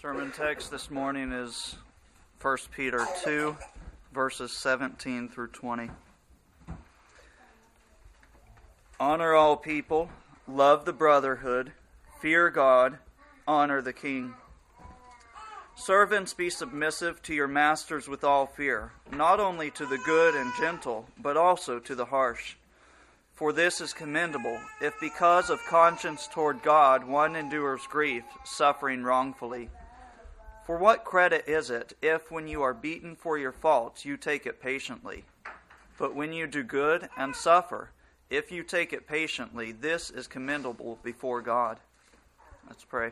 Sermon text this morning is 1 Peter 2, verses 17 through 20. Honor all people, love the brotherhood, fear God, honor the king. Servants, be submissive to your masters with all fear, not only to the good and gentle, but also to the harsh. For this is commendable, if because of conscience toward God one endures grief, suffering wrongfully. For what credit is it if, when you are beaten for your faults, you take it patiently? But when you do good and suffer, if you take it patiently, this is commendable before God. Let's pray.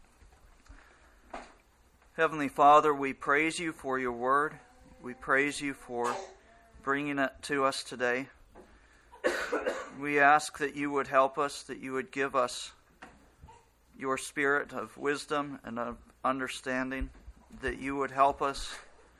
Heavenly Father, we praise you for your word. We praise you for bringing it to us today. We ask that you would help us, that you would give us your spirit of wisdom and of understanding, that you would help us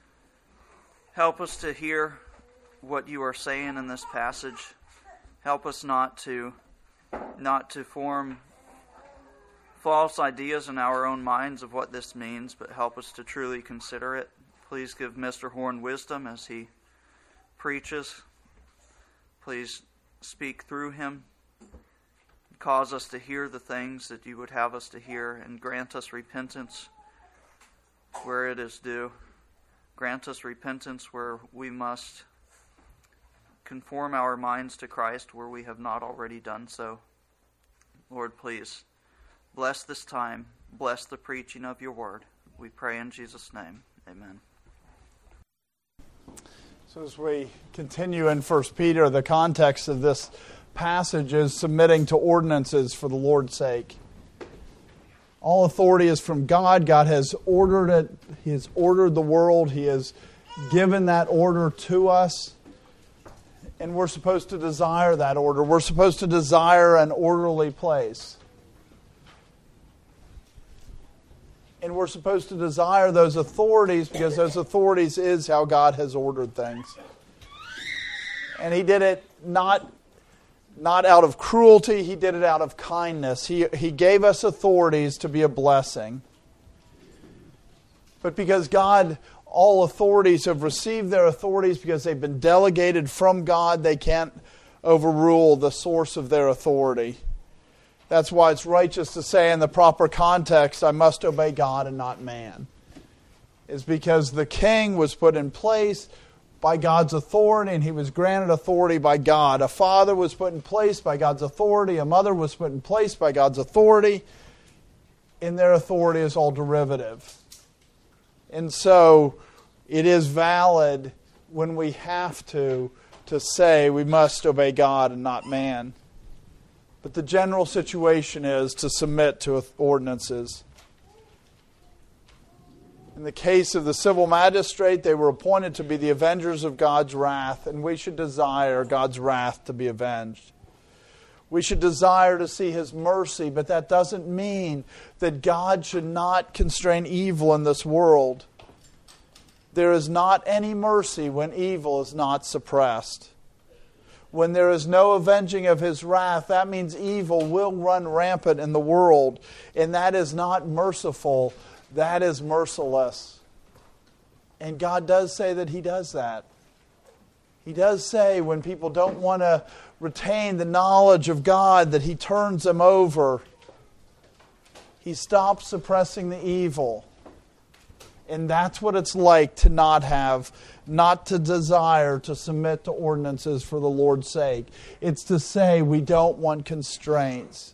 to hear what you are saying in this passage. Help us not to form false ideas in our own minds of what this means, but help us to truly consider it. Please give Mr. Horn wisdom as he preaches. Please speak through him. Cause us to hear the things that you would have us to hear, and grant us repentance where it is due. Grant us repentance where we must conform our minds to Christ where we have not already done so. Lord, please bless this time. Bless the preaching of your word. We pray in Jesus' name. Amen. So as we continue in 1 Peter, the context of this passage is submitting to ordinances for the Lord's sake. All authority is from God. God has ordered it. He has ordered the world. He has given that order to us. And we're supposed to desire that order. We're supposed to desire an orderly place. And we're supposed to desire those authorities because those authorities is how God has ordered things. And He did it not out of cruelty, He did it out of kindness. He gave us authorities to be a blessing. But because God, all authorities have received their authorities because they've been delegated from God, they can't overrule the source of their authority. That's why it's righteous to say in the proper context, I must obey God and not man. It's because the king was put in place by God's authority, and he was granted authority by God. A father was put in place by God's authority. A mother was put in place by God's authority. And their authority is all derivative. And so it is valid when we have to say we must obey God and not man. But the general situation is to submit to ordinances. In the case of the civil magistrate, they were appointed to be the avengers of God's wrath, and we should desire God's wrath to be avenged. We should desire to see His mercy, but that doesn't mean that God should not constrain evil in this world. There is not any mercy when evil is not suppressed. When there is no avenging of His wrath, that means evil will run rampant in the world, and that is not merciful. That is merciless. And God does say that He does that. He does say when people don't want to retain the knowledge of God that He turns them over. He stops suppressing the evil. And that's what it's like to not to desire to submit to ordinances for the Lord's sake. It's to say we don't want constraints.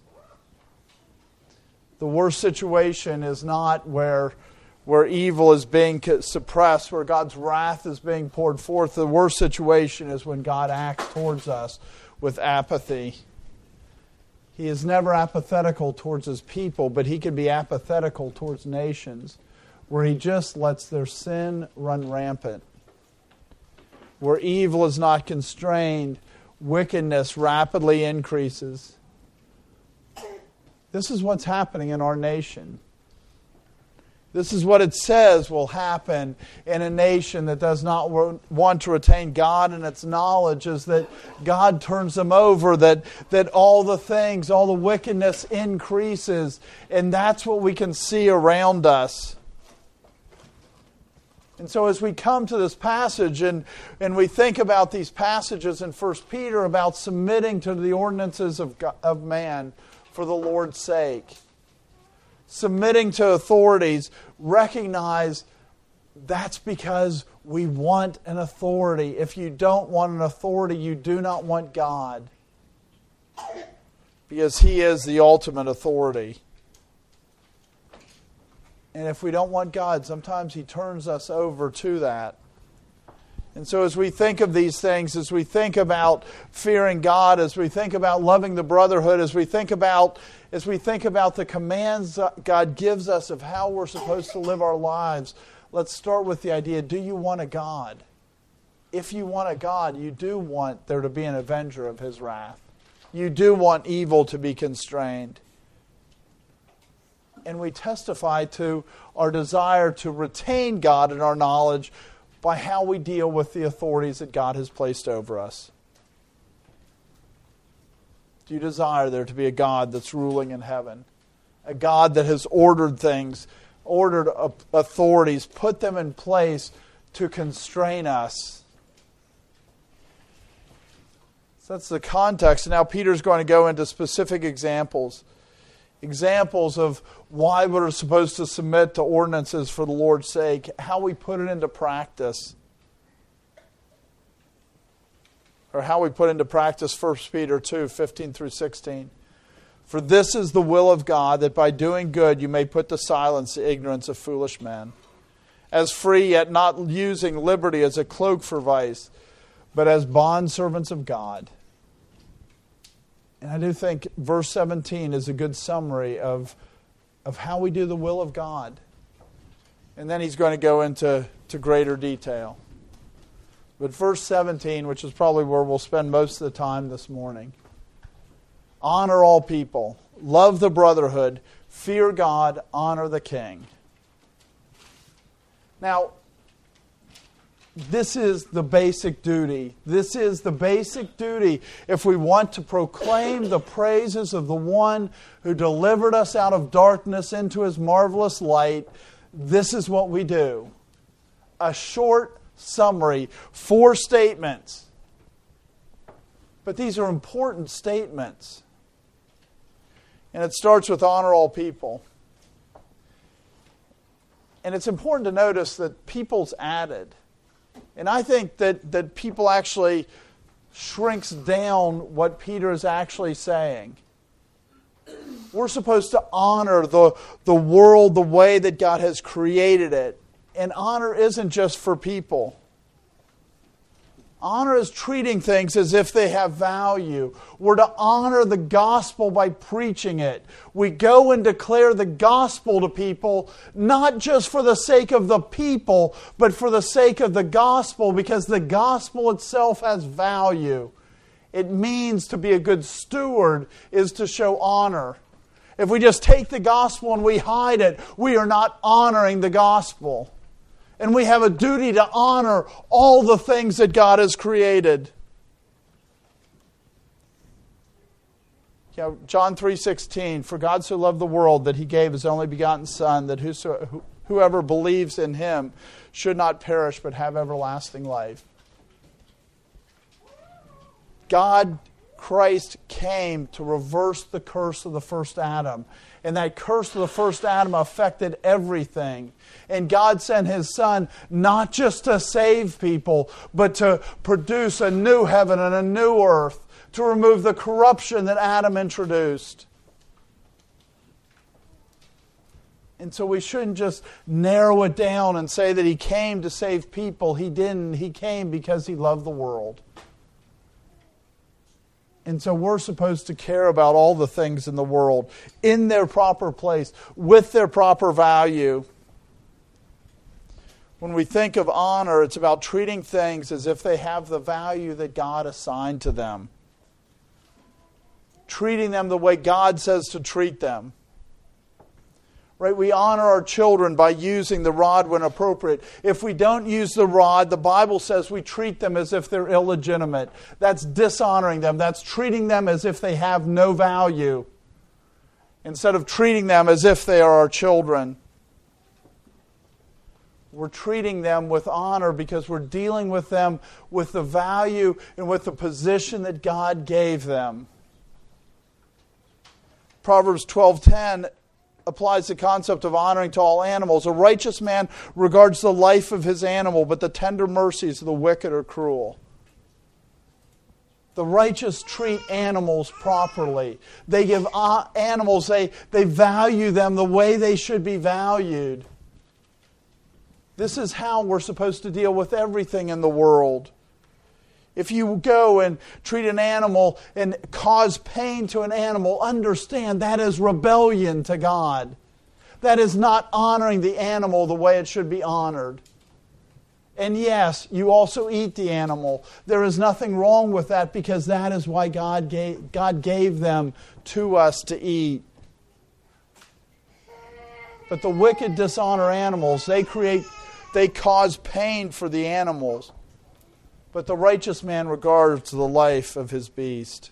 The worst situation is not where evil is being suppressed, where God's wrath is being poured forth. The worst situation is when God acts towards us with apathy. He is never apathetical towards His people, but He can be apathetical towards nations, where He just lets their sin run rampant. Where evil is not constrained, wickedness rapidly increases. This is what's happening in our nation. This is what it says will happen in a nation that does not want to retain God in its knowledge, is that God turns them over, that all the wickedness increases. And that's what we can see around us. And so as we come to this passage and we think about these passages in 1 Peter about submitting to the ordinances of man for the Lord's sake, submitting to authorities, recognize that's because we want an authority. If you don't want an authority, you do not want God. Because He is the ultimate authority. And if we don't want God, sometimes He turns us over to that. And so as we think of these things, as we think about fearing God, as we think about loving the brotherhood, as we think about the commands God gives us of how we're supposed to live our lives, let's start with the idea, do you want a God? If you want a God, you do want there to be an avenger of His wrath. You do want evil to be constrained. And we testify to our desire to retain God in our knowledge by how we deal with the authorities that God has placed over us. Do you desire there to be a God that's ruling in heaven? A God that has ordered things, ordered authorities, put them in place to constrain us. So that's the context. And now Peter's going to go into specific examples of why we're supposed to submit to ordinances for the Lord's sake, how we put it into practice. Or how we put into practice 1 Peter 2, 15 through 16. For this is the will of God, that by doing good you may put to silence the ignorance of foolish men. As free, yet not using liberty as a cloak for vice, but as bondservants of God. And I do think verse 17 is a good summary of how we do the will of God. And then he's going to go into greater detail. But verse 17, which is probably where we'll spend most of the time this morning. Honor all people, love the brotherhood, fear God, honor the king. Now, this is the basic duty. This is the basic duty if we want to proclaim the praises of the one who delivered us out of darkness into His marvelous light. This is what we do. A short summary, 4 statements. But these are important statements. And it starts with honor all people. And it's important to notice that people's added. And I think that people actually shrinks down what Peter is actually saying. We're supposed to honor the world the way that God has created it. And honor isn't just for people. Honor is treating things as if they have value. We're to honor the gospel by preaching it. We go and declare the gospel to people, not just for the sake of the people, but for the sake of the gospel, because the gospel itself has value. It means to be a good steward is to show honor. If we just take the gospel and we hide it, we are not honoring the gospel. And we have a duty to honor all the things that God has created. John 3:16, for God so loved the world that He gave His only begotten Son, that whoever believes in Him should not perish but have everlasting life. God, Christ, came to reverse the curse of the first Adam. And that curse of the first Adam affected everything. And God sent His Son not just to save people, but to produce a new heaven and a new earth, to remove the corruption that Adam introduced. And so we shouldn't just narrow it down and say that He came to save people. He didn't. He came because He loved the world. And so we're supposed to care about all the things in the world in their proper place, with their proper value. When we think of honor, it's about treating things as if they have the value that God assigned to them. Treating them the way God says to treat them. Right? We honor our children by using the rod when appropriate. If we don't use the rod, the Bible says we treat them as if they're illegitimate. That's dishonoring them. That's treating them as if they have no value, instead of treating them as if they are our children. We're treating them with honor because we're dealing with them with the value and with the position that God gave them. Proverbs 12:10 applies the concept of honoring to all animals. A righteous man regards the life of his animal, but the tender mercies of the wicked are cruel. The righteous treat animals properly. They give animals, they value them the way they should be valued. This is how we're supposed to deal with everything in the world. If you go and treat an animal and cause pain to an animal, understand that is rebellion to God. That is not honoring the animal the way it should be honored. And yes, you also eat the animal. There is nothing wrong with that because that is why God gave them to us to eat. But the wicked dishonor animals. They cause pain for the animals. But the righteous man regards the life of his beast.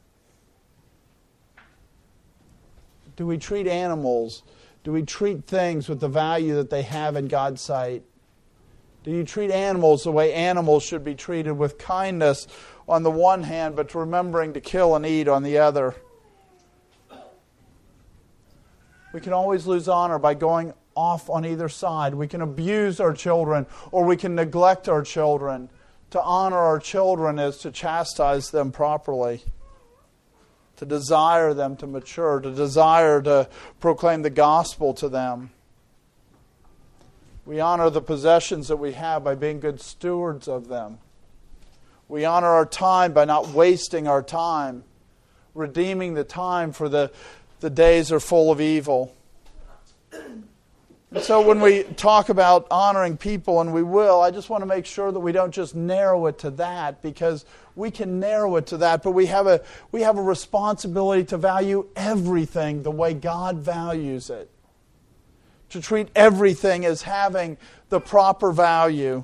Do we treat animals? Do we treat things with the value that they have in God's sight? Do you treat animals the way animals should be treated, with kindness on the one hand, but remembering to kill and eat on the other? We can always lose honor by going off on either side. We can abuse our children or we can neglect our children. To honor our children is to chastise them properly, to desire them to mature, to desire to proclaim the gospel to them. We honor the possessions that we have by being good stewards of them. We honor our time by not wasting our time, redeeming the time, for the days are full of evil. And so when we talk about honoring people, and we will, I just want to make sure that we don't just narrow it to that, because we can narrow it to that, but we have a responsibility to value everything the way God values it. To treat everything as having the proper value.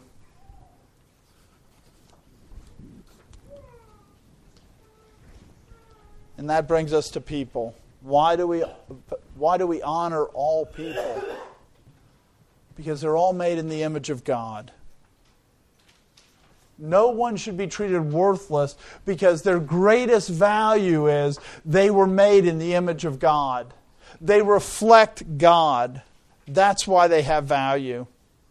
And that brings us to people. Why do we honor all people? Because they're all made in the image of God. No one should be treated worthless because their greatest value is they were made in the image of God. They reflect God. That's why they have value.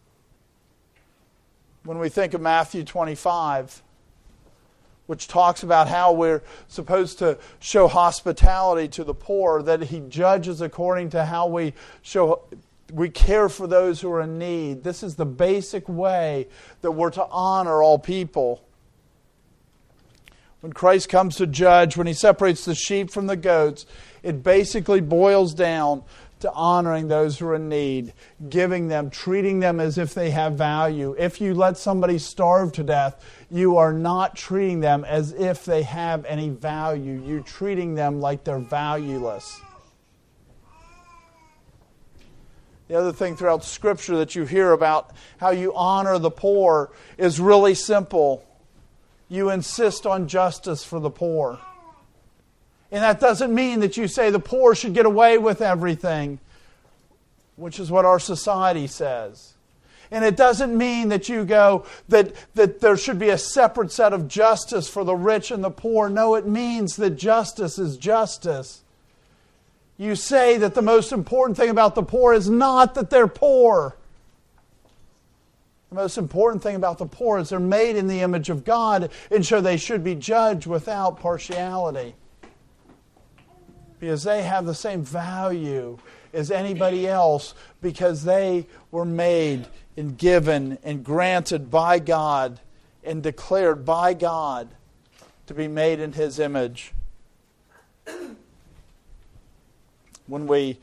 When we think of Matthew 25, which talks about how we're supposed to show hospitality to the poor, that He judges according to how we care for those who are in need. This is the basic way that we're to honor all people. When Christ comes to judge, when He separates the sheep from the goats, it basically boils down to honoring those who are in need, giving them, treating them as if they have value. If you let somebody starve to death, you are not treating them as if they have any value. You're treating them like they're valueless. The other thing throughout Scripture that you hear about how you honor the poor is really simple. You insist on justice for the poor. And that doesn't mean that you say the poor should get away with everything, which is what our society says. And it doesn't mean that you go that there should be a separate set of justice for the rich and the poor. No, it means that justice is justice. You say that the most important thing about the poor is not that they're poor. The most important thing about the poor is they're made in the image of God, and so they should be judged without partiality. Because they have the same value as anybody else, because they were made and given and granted by God and declared by God to be made in His image. When we,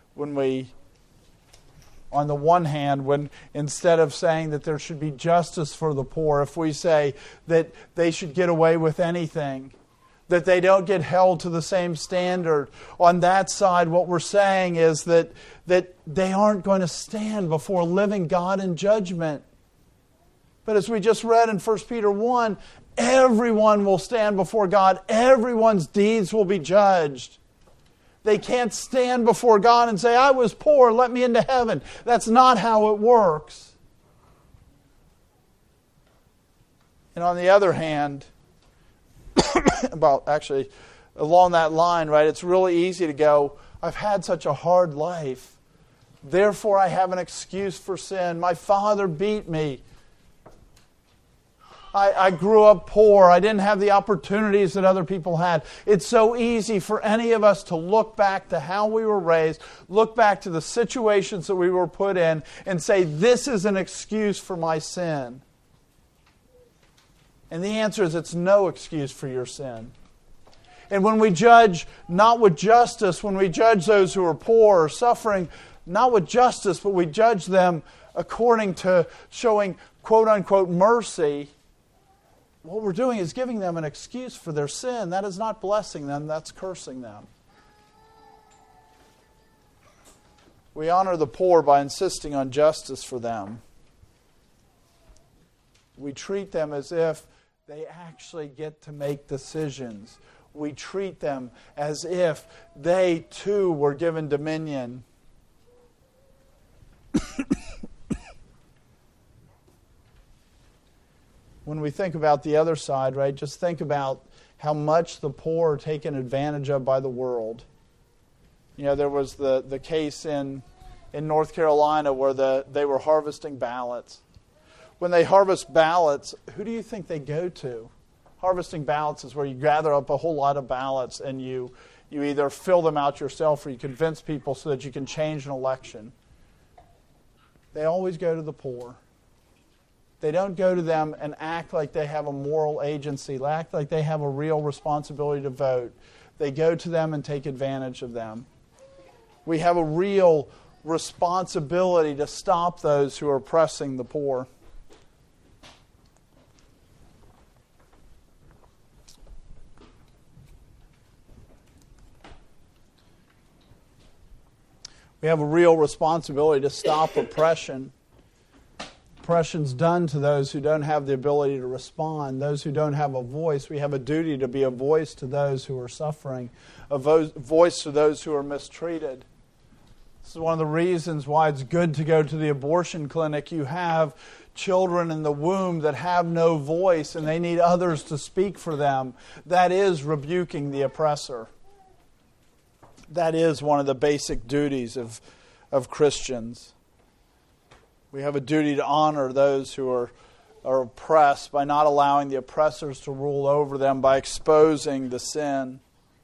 on the one hand, when instead of saying that there should be justice for the poor, if we say that they should get away with anything, that they don't get held to the same standard, on that side what we're saying is that they aren't going to stand before living God in judgment. But as we just read in 1 Peter 1, everyone will stand before God. Everyone's deeds will be judged. They can't stand before God and say, I was poor, let me into heaven. That's not how it works. And on the other hand, along that line, right, it's really easy to go, I've had such a hard life, therefore I have an excuse for sin. My father beat me. I grew up poor. I didn't have the opportunities that other people had. It's so easy for any of us to look back to how we were raised, look back to the situations that we were put in, and say, this is an excuse for my sin. And the answer is, it's no excuse for your sin. And when we judge not with justice, when we judge those who are poor or suffering, not with justice, but we judge them according to showing quote-unquote mercy, what we're doing is giving them an excuse for their sin. That is not blessing them, that's cursing them. We honor the poor by insisting on justice for them. We treat them as if they actually get to make decisions. We treat them as if they too were given dominion. When we think about the other side, right, just think about how much the poor are taken advantage of by the world. You know, there was the case in North Carolina where they were harvesting ballots. When they harvest ballots, who do you think they go to? Harvesting ballots is where you gather up a whole lot of ballots and you either fill them out yourself or you convince people so that you can change an election. They always go to the poor. They don't go to them and act like they have a moral agency, act like they have a real responsibility to vote. They go to them and take advantage of them. We have a real responsibility to stop those who are oppressing the poor. We have a real responsibility to stop oppression. Oppression's done to those who don't have the ability to respond, those who don't have a voice. We have a duty to be a voice to those who are suffering, a voice to those who are mistreated. This is one of the reasons why it's good to go to the abortion clinic. You have children in the womb that have no voice and they need others to speak for them. That is rebuking the oppressor. That is one of the basic duties of Christians. We have a duty to honor those who are oppressed by not allowing the oppressors to rule over them, by exposing the sin.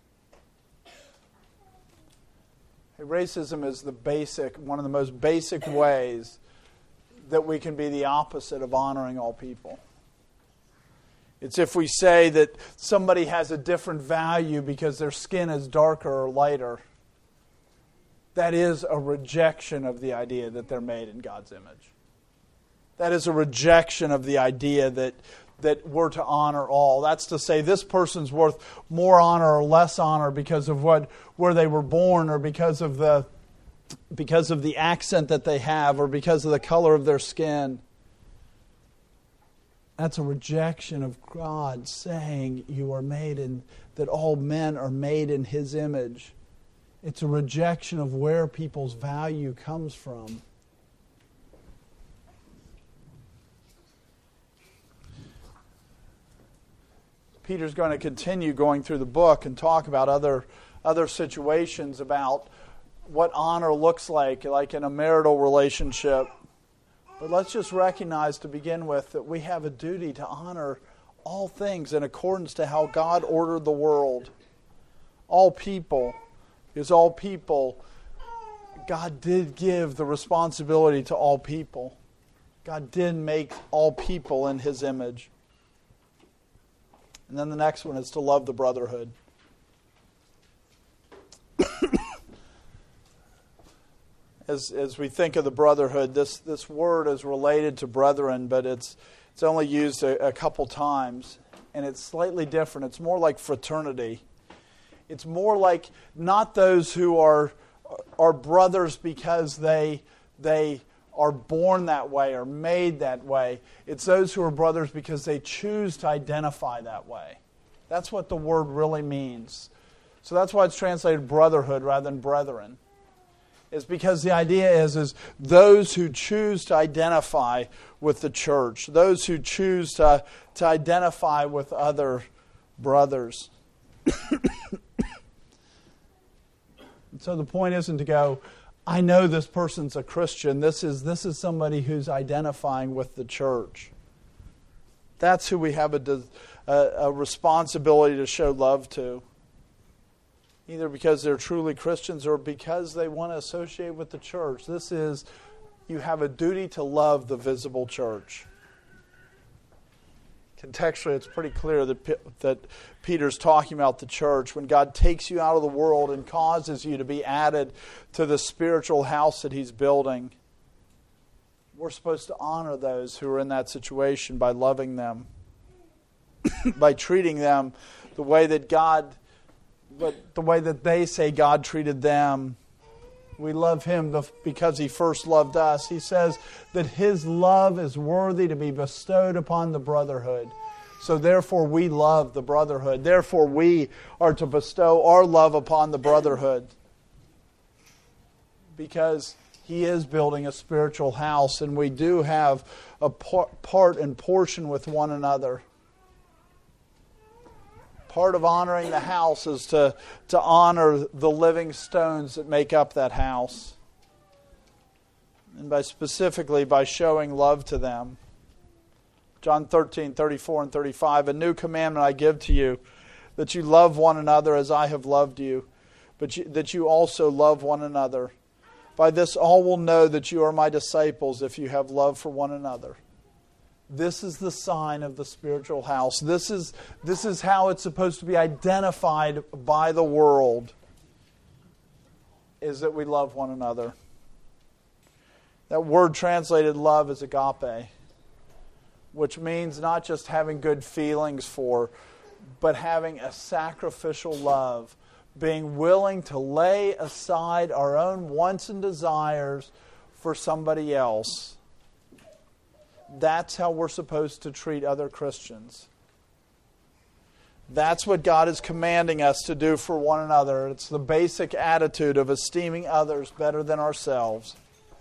Racism is one of the most basic ways that we can be the opposite of honoring all people. It's if we say that somebody has a different value because their skin is darker or lighter. That is a rejection of the idea that they're made in God's image. That is a rejection of the idea that we're to honor all. That's to say this person's worth more honor or less honor because of where they were born or because of the accent that they have or because of the color of their skin. That's a rejection of God saying you are made in, that all men are made in His image. It's a rejection of where people's value comes from. Peter's going to continue going through the book and talk about other situations about what honor looks like in a marital relationship. But let's just recognize to begin with that we have a duty to honor all things in accordance to how God ordered the world. All people. Because all people, God did give the responsibility to all people. God did make all people in His image. And then the next one is to love the brotherhood. As we think of the brotherhood, this word is related to brethren, but it's only used a couple times. And it's slightly different. It's more like fraternity. It's more like not those who are brothers because they are born that way or made that way. It's those who are brothers because they choose to identify that way. That's what the word really means. So that's why it's translated brotherhood rather than brethren. It's because the idea is those who choose to identify with the church, those who choose to identify with other brothers. So the point isn't to go, I know this person's a Christian. This is somebody who's identifying with the church. That's who we have a responsibility to show love to. Either because they're truly Christians or because they want to associate with the church. You have a duty to love the visible church. Contextually, it's pretty clear that Peter's talking about the church. When God takes you out of the world and causes you to be added to the spiritual house that He's building, we're supposed to honor those who are in that situation by loving them, by treating them the way that they say God treated them. We love Him because He first loved us. He says that His love is worthy to be bestowed upon the brotherhood. So therefore we love the brotherhood. Therefore we are to bestow our love upon the brotherhood. Because He is building a spiritual house, and we do have a part and portion with one another. Part of honoring the house is to honor the living stones that make up that house. And specifically by showing love to them. John 13:34 and 35, a new commandment I give to you, that you love one another as I have loved you, but that you also love one another. By this all will know that you are my disciples, if you have love for one another. This is the sign of the spiritual house. This is how it's supposed to be identified by the world, is that we love one another. That word translated love is agape, which means not just having good feelings for, but having a sacrificial love, being willing to lay aside our own wants and desires for somebody else. That's how we're supposed to treat other Christians. That's what God is commanding us to do for one another. It's the basic attitude of esteeming others better than ourselves.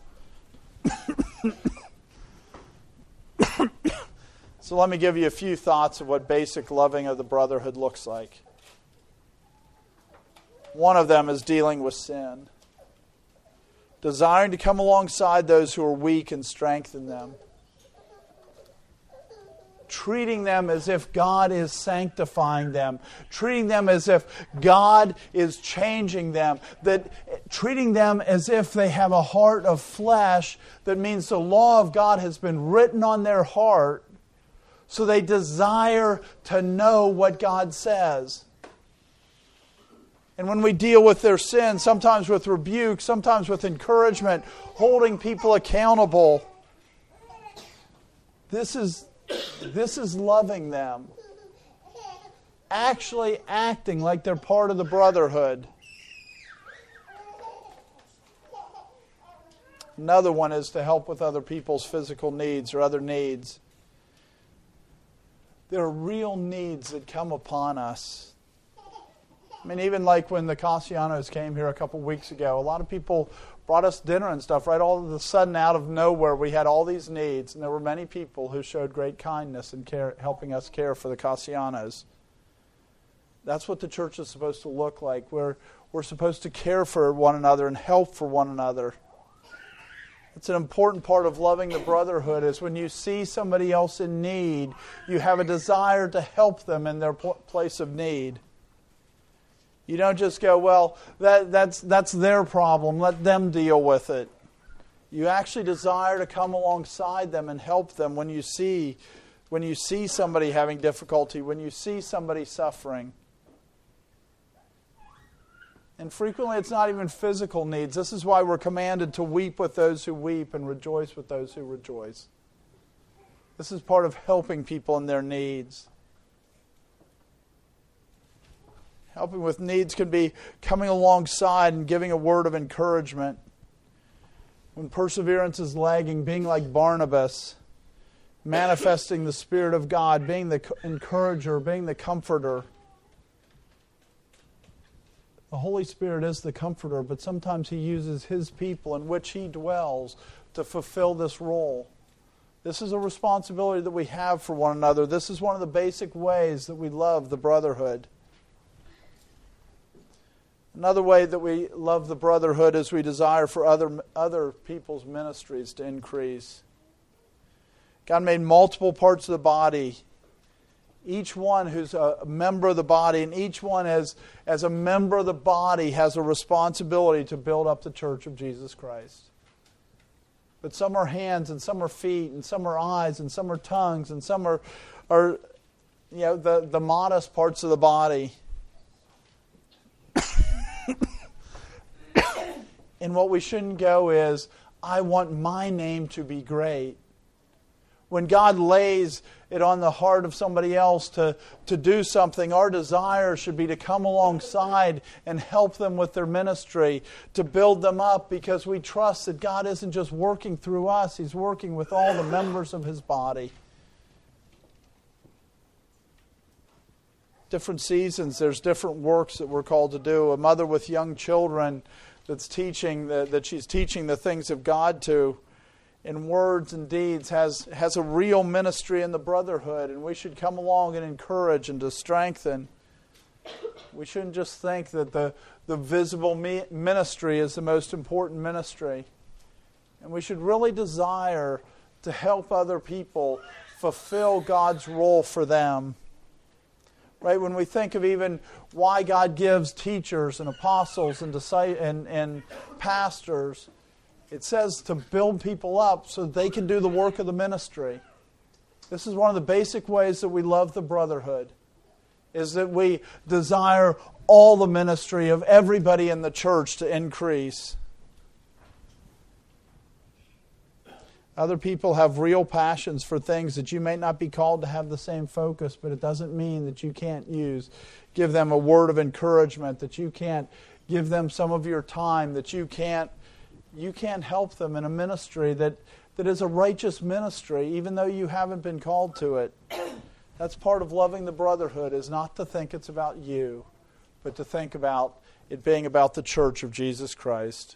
So let me give you a few thoughts of what basic loving of the brotherhood looks like. One of them is dealing with sin. Desiring to come alongside those who are weak and strengthen them. Treating them as if God is sanctifying them. Treating them as if God is changing them. Treating them as if they have a heart of flesh. That means the law of God has been written on their heart. So they desire to know what God says. And when we deal with their sin, sometimes with rebuke, sometimes with encouragement, holding people accountable, this is loving them. Actually acting like they're part of the brotherhood. Another one is to help with other people's physical needs or other needs. There are real needs that come upon us. I mean, even like when the Cassianos came here a couple weeks ago, a lot of people brought us dinner and stuff, right? All of a sudden, out of nowhere, we had all these needs, and there were many people who showed great kindness in helping us care for the Cassianos. That's what the church is supposed to look like. We're supposed to care for one another and help for one another. It's an important part of loving the brotherhood is when you see somebody else in need, you have a desire to help them in their place of need. You don't just go, well, that's their problem. Let them deal with it. You actually desire to come alongside them and help them when you see somebody having difficulty, when you see somebody suffering. And frequently it's not even physical needs. This is why we're commanded to weep with those who weep and rejoice with those who rejoice. This is part of helping people in their needs. Helping with needs can be coming alongside and giving a word of encouragement. When perseverance is lagging, being like Barnabas, manifesting the Spirit of God, being the encourager, being the comforter. The Holy Spirit is the comforter, but sometimes He uses His people in which He dwells to fulfill this role. This is a responsibility that we have for one another. This is one of the basic ways that we love the brotherhood. Another way that we love the brotherhood is we desire for other people's ministries to increase. God made multiple parts of the body. Each one who's a member of the body, and each one as a member of the body has a responsibility to build up the church of Jesus Christ. But some are hands, and some are feet, and some are eyes, and some are tongues, and some are the modest parts of the body. And what we shouldn't go is, I want my name to be great. When God lays it on the heart of somebody else to do something, our desire should be to come alongside and help them with their ministry, to build them up, because we trust that God isn't just working through us, He's working with all the members of His body. Different seasons, there's different works that we're called to do. A mother with young children that's teaching, that she's teaching the things of God to, in words and deeds, has a real ministry in the brotherhood, and we should come along and encourage and to strengthen. We shouldn't just think that the visible ministry is the most important ministry. And we should really desire to help other people fulfill God's role for them. Right? When we think of even why God gives teachers and apostles and pastors, it says to build people up so they can do the work of the ministry. This is one of the basic ways that we love the brotherhood, is that we desire all the ministry of everybody in the church to increase. Other people have real passions for things that you may not be called to have the same focus, but it doesn't mean that you can't give them a word of encouragement, that you can't give them some of your time, that you can't help them in a ministry that is a righteous ministry, even though you haven't been called to it. That's part of loving the brotherhood, is not to think it's about you, but to think about it being about the church of Jesus Christ.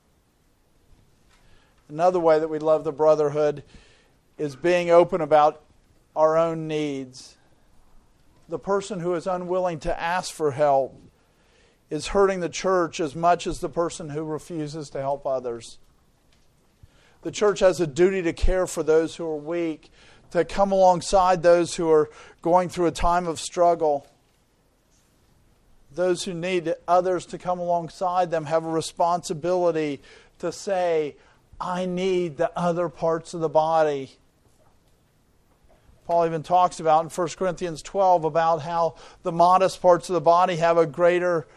Another way that we love the brotherhood is being open about our own needs. The person who is unwilling to ask for help is hurting the church as much as the person who refuses to help others. The church has a duty to care for those who are weak, to come alongside those who are going through a time of struggle. Those who need others to come alongside them have a responsibility to say, I need the other parts of the body. Paul even talks about in 1 Corinthians 12 about how the modest parts of the body have a greater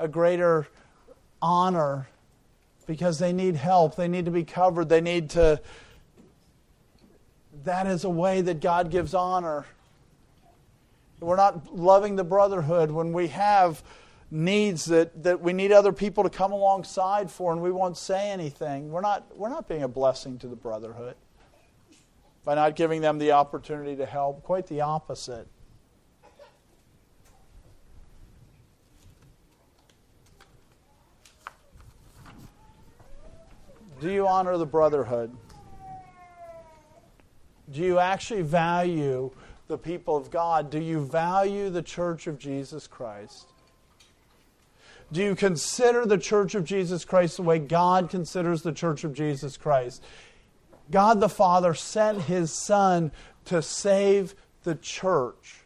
honor because they need help. They need to be covered. That is a way that God gives honor. We're not loving the brotherhood when we have needs that we need other people to come alongside for, and we won't say anything. We're not being a blessing to the brotherhood by not giving them the opportunity to help. Quite the opposite. Do you honor the brotherhood? Do you actually value the people of God? Do you value the church of Jesus Christ? Do you consider the church of Jesus Christ the way God considers the church of Jesus Christ? God the Father sent His Son to save the church.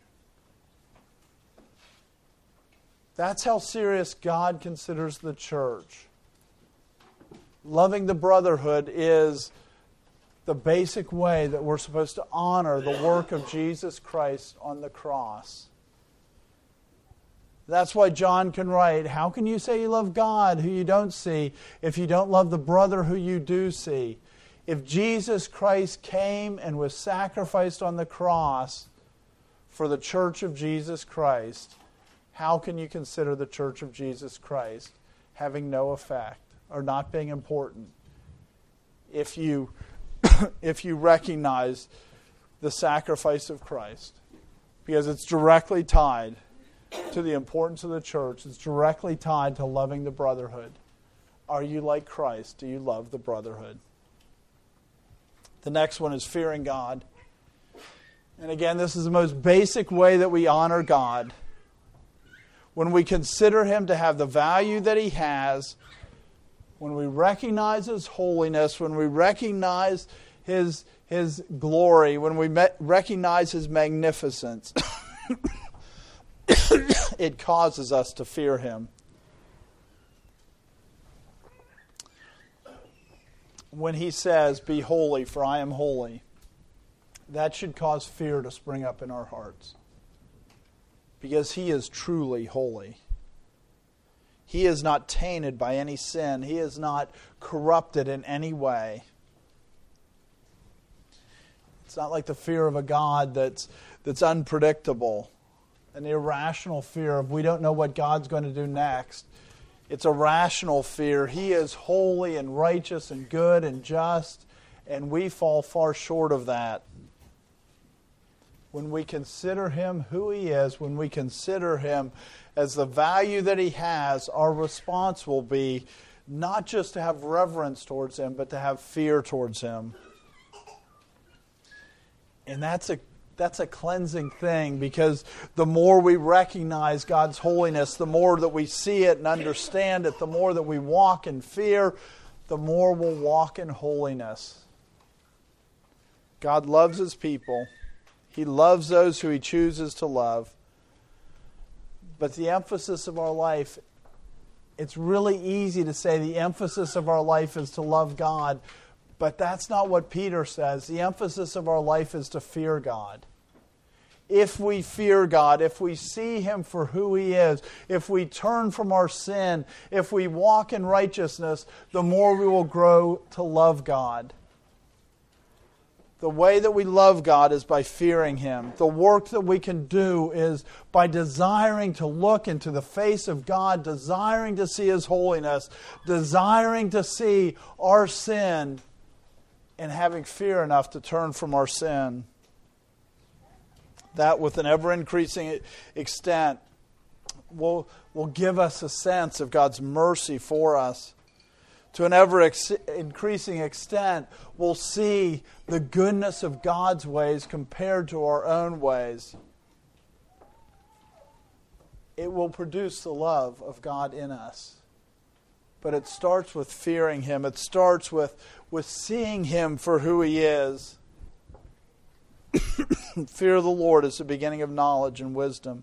That's how serious God considers the church. Loving the brotherhood is the basic way that we're supposed to honor the work of Jesus Christ on the cross. That's why John can write, how can you say you love God who you don't see if you don't love the brother who you do see? If Jesus Christ came and was sacrificed on the cross for the church of Jesus Christ, how can you consider the church of Jesus Christ having no effect or not being important if you recognize the sacrifice of Christ? Because it's directly tied to the importance of the church. It's directly tied to loving the brotherhood. Are you like Christ? Do you love the brotherhood? The next one is fearing God. And again, this is the most basic way that we honor God. When we consider Him to have the value that He has, when we recognize His holiness, when we recognize His glory, when we recognize His magnificence, it causes us to fear Him. When He says, "Be holy, for I am holy," that should cause fear to spring up in our hearts. Because He is truly holy. He is not tainted by any sin. He is not corrupted in any way. It's not like the fear of a God that's unpredictable. An irrational fear of we don't know what God's going to do next. It's a rational fear. He is holy and righteous and good and just, and we fall far short of that. When we consider Him who He is, when we consider Him as the value that He has, our response will be not just to have reverence towards Him, but to have fear towards Him. And that's a cleansing thing, because the more we recognize God's holiness, the more that we see it and understand it, the more that we walk in fear, the more we'll walk in holiness. God loves His people. He loves those who He chooses to love. But the emphasis of our life, it's really easy to say the emphasis of our life is to love God, but that's not what Peter says. The emphasis of our life is to fear God. If we fear God, if we see Him for who He is, if we turn from our sin, if we walk in righteousness, the more we will grow to love God. The way that we love God is by fearing Him. The work that we can do is by desiring to look into the face of God, desiring to see His holiness, desiring to see our sin, and having fear enough to turn from our sin. That, with an ever-increasing extent, will give us a sense of God's mercy for us. To an ever-increasing extent, we'll see the goodness of God's ways compared to our own ways. It will produce the love of God in us. But it starts with fearing Him. It starts with seeing Him for who He is. Fear of the Lord is the beginning of knowledge and wisdom.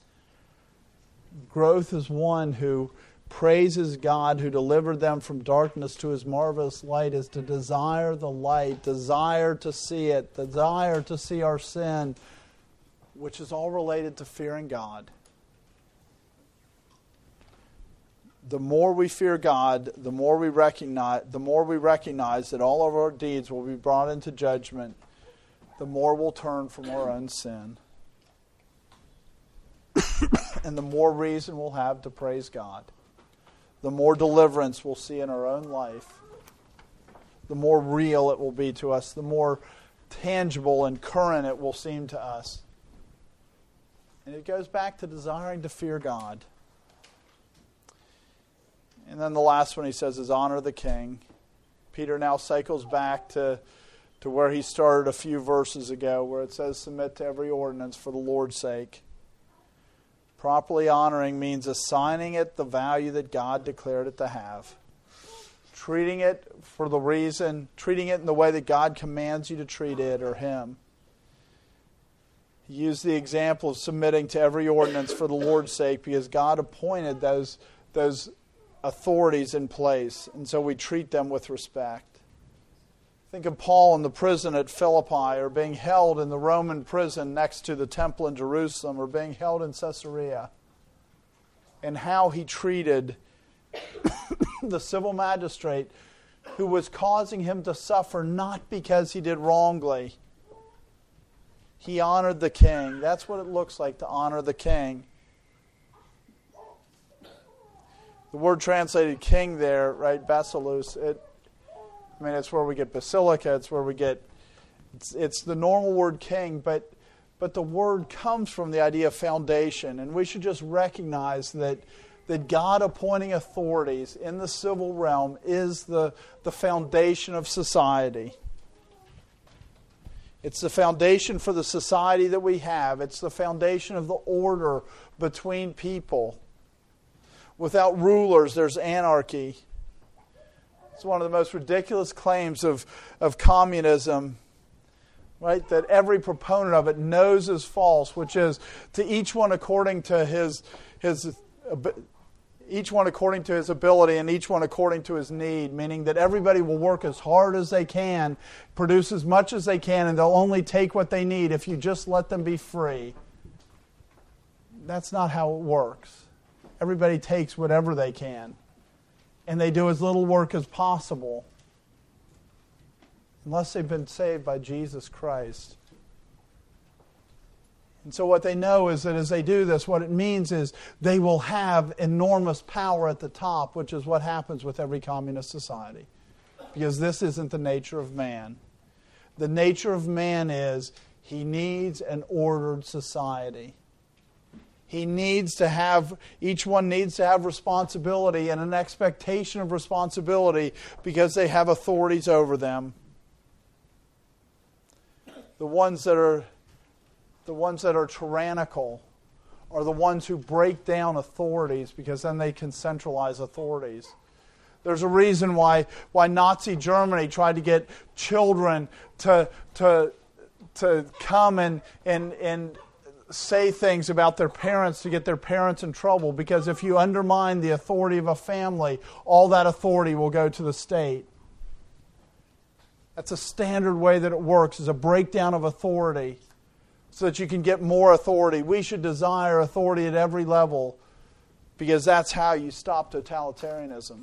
Growth is one who praises God who delivered them from darkness to His marvelous light, is to desire the light, desire to see it, desire to see our sin, which is all related to fearing God. The more we fear God, the more we recognize that all of our deeds will be brought into judgment, the more we'll turn from our own sin. And the more reason we'll have to praise God. The more deliverance we'll see in our own life. The more real it will be to us. The more tangible and current it will seem to us. And it goes back to desiring to fear God. And then the last one he says is honor the king. Peter now cycles back to where he started a few verses ago, where it says submit to every ordinance for the Lord's sake. Properly honoring means assigning it the value that God declared it to have. Treating it in the way that God commands you to treat it or Him. He used the example of submitting to every ordinance for the Lord's sake because God appointed those authorities in place, and so we treat them with respect. Think of Paul in the prison at Philippi, or being held in the Roman prison next to the temple in Jerusalem, or being held in Caesarea, and how he treated the civil magistrate who was causing him to suffer not because he did wrongly. He honored the king. That's what it looks like to honor the king. The word translated king there, right, basileus, it's where we get basilica, it's where we get, it's the normal word king, but the word comes from the idea of foundation, and we should just recognize that God appointing authorities in the civil realm is the foundation of society. It's the foundation for the society that we have. It's the foundation of the order between people. Without rulers, there's anarchy. It's one of the most ridiculous claims of communism, right? That every proponent of it knows is false, which is to each one according to his each one according to his ability and each one according to his need, meaning that everybody will work as hard as they can, produce as much as they can, and they'll only take what they need if you just let them be free. That's not how it works. Everybody takes whatever they can, and they do as little work as possible, unless they've been saved by Jesus Christ. And so what they know is that as they do this, what it means is they will have enormous power at the top, which is what happens with every communist society. Because this isn't the nature of man. The nature of man is he needs an ordered society. He needs to have, each one needs to have responsibility and an expectation of responsibility because they have authorities over them. The ones that are tyrannical are the ones who break down authorities because then they can centralize authorities. There's a reason why Nazi Germany tried to get children to come and say things about their parents to get their parents in trouble, because if you undermine the authority of a family, all that authority will go to the state. That's a standard way that it works, is a breakdown of authority so that you can get more authority. We should desire authority at every level because that's how you stop totalitarianism.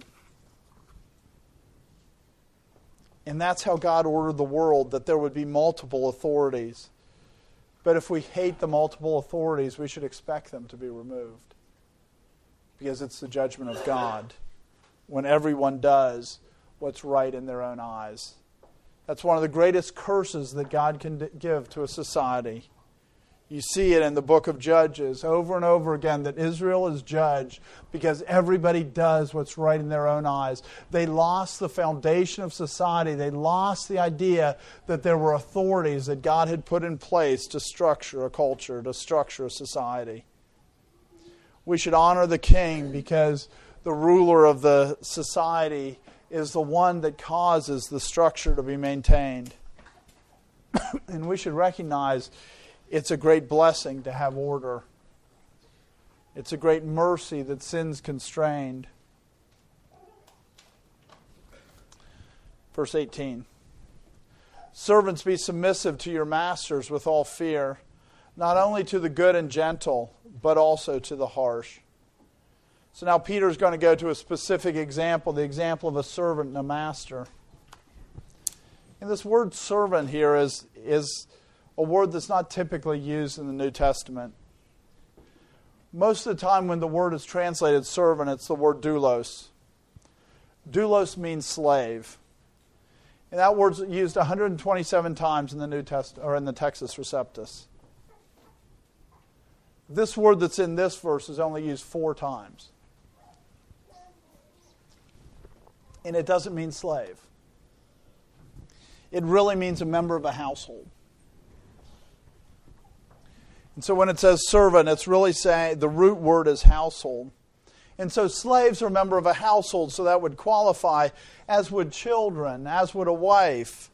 And that's how God ordered the world, that there would be multiple authorities. But if we hate the multiple authorities, we should expect them to be removed. Because it's the judgment of God when everyone does what's right in their own eyes. That's one of the greatest curses that God can give to a society. You see it in the book of Judges over and over again that Israel is judged because everybody does what's right in their own eyes. They lost the foundation of society. They lost the idea that there were authorities that God had put in place to structure a culture, to structure a society. We should honor the king because the ruler of the society is the one that causes the structure to be maintained. And we should recognize it's a great blessing to have order. It's a great mercy that sin's constrained. Verse 18. Servants, be submissive to your masters with all fear, not only to the good and gentle, but also to the harsh. So now Peter's going to go to a specific example, the example of a servant and a master. And this word servant here is a word that's not typically used in the New Testament. Most of the time when the word is translated servant, it's the word doulos. Doulos means slave. And that word's used 127 times in the New Testament, or in the Textus Receptus. This word that's in this verse is only used 4 times. And it doesn't mean slave. It really means a member of a household. And so when it says servant, it's really saying the root word is household. And so slaves are a member of a household, so that would qualify, as would children, as would a wife.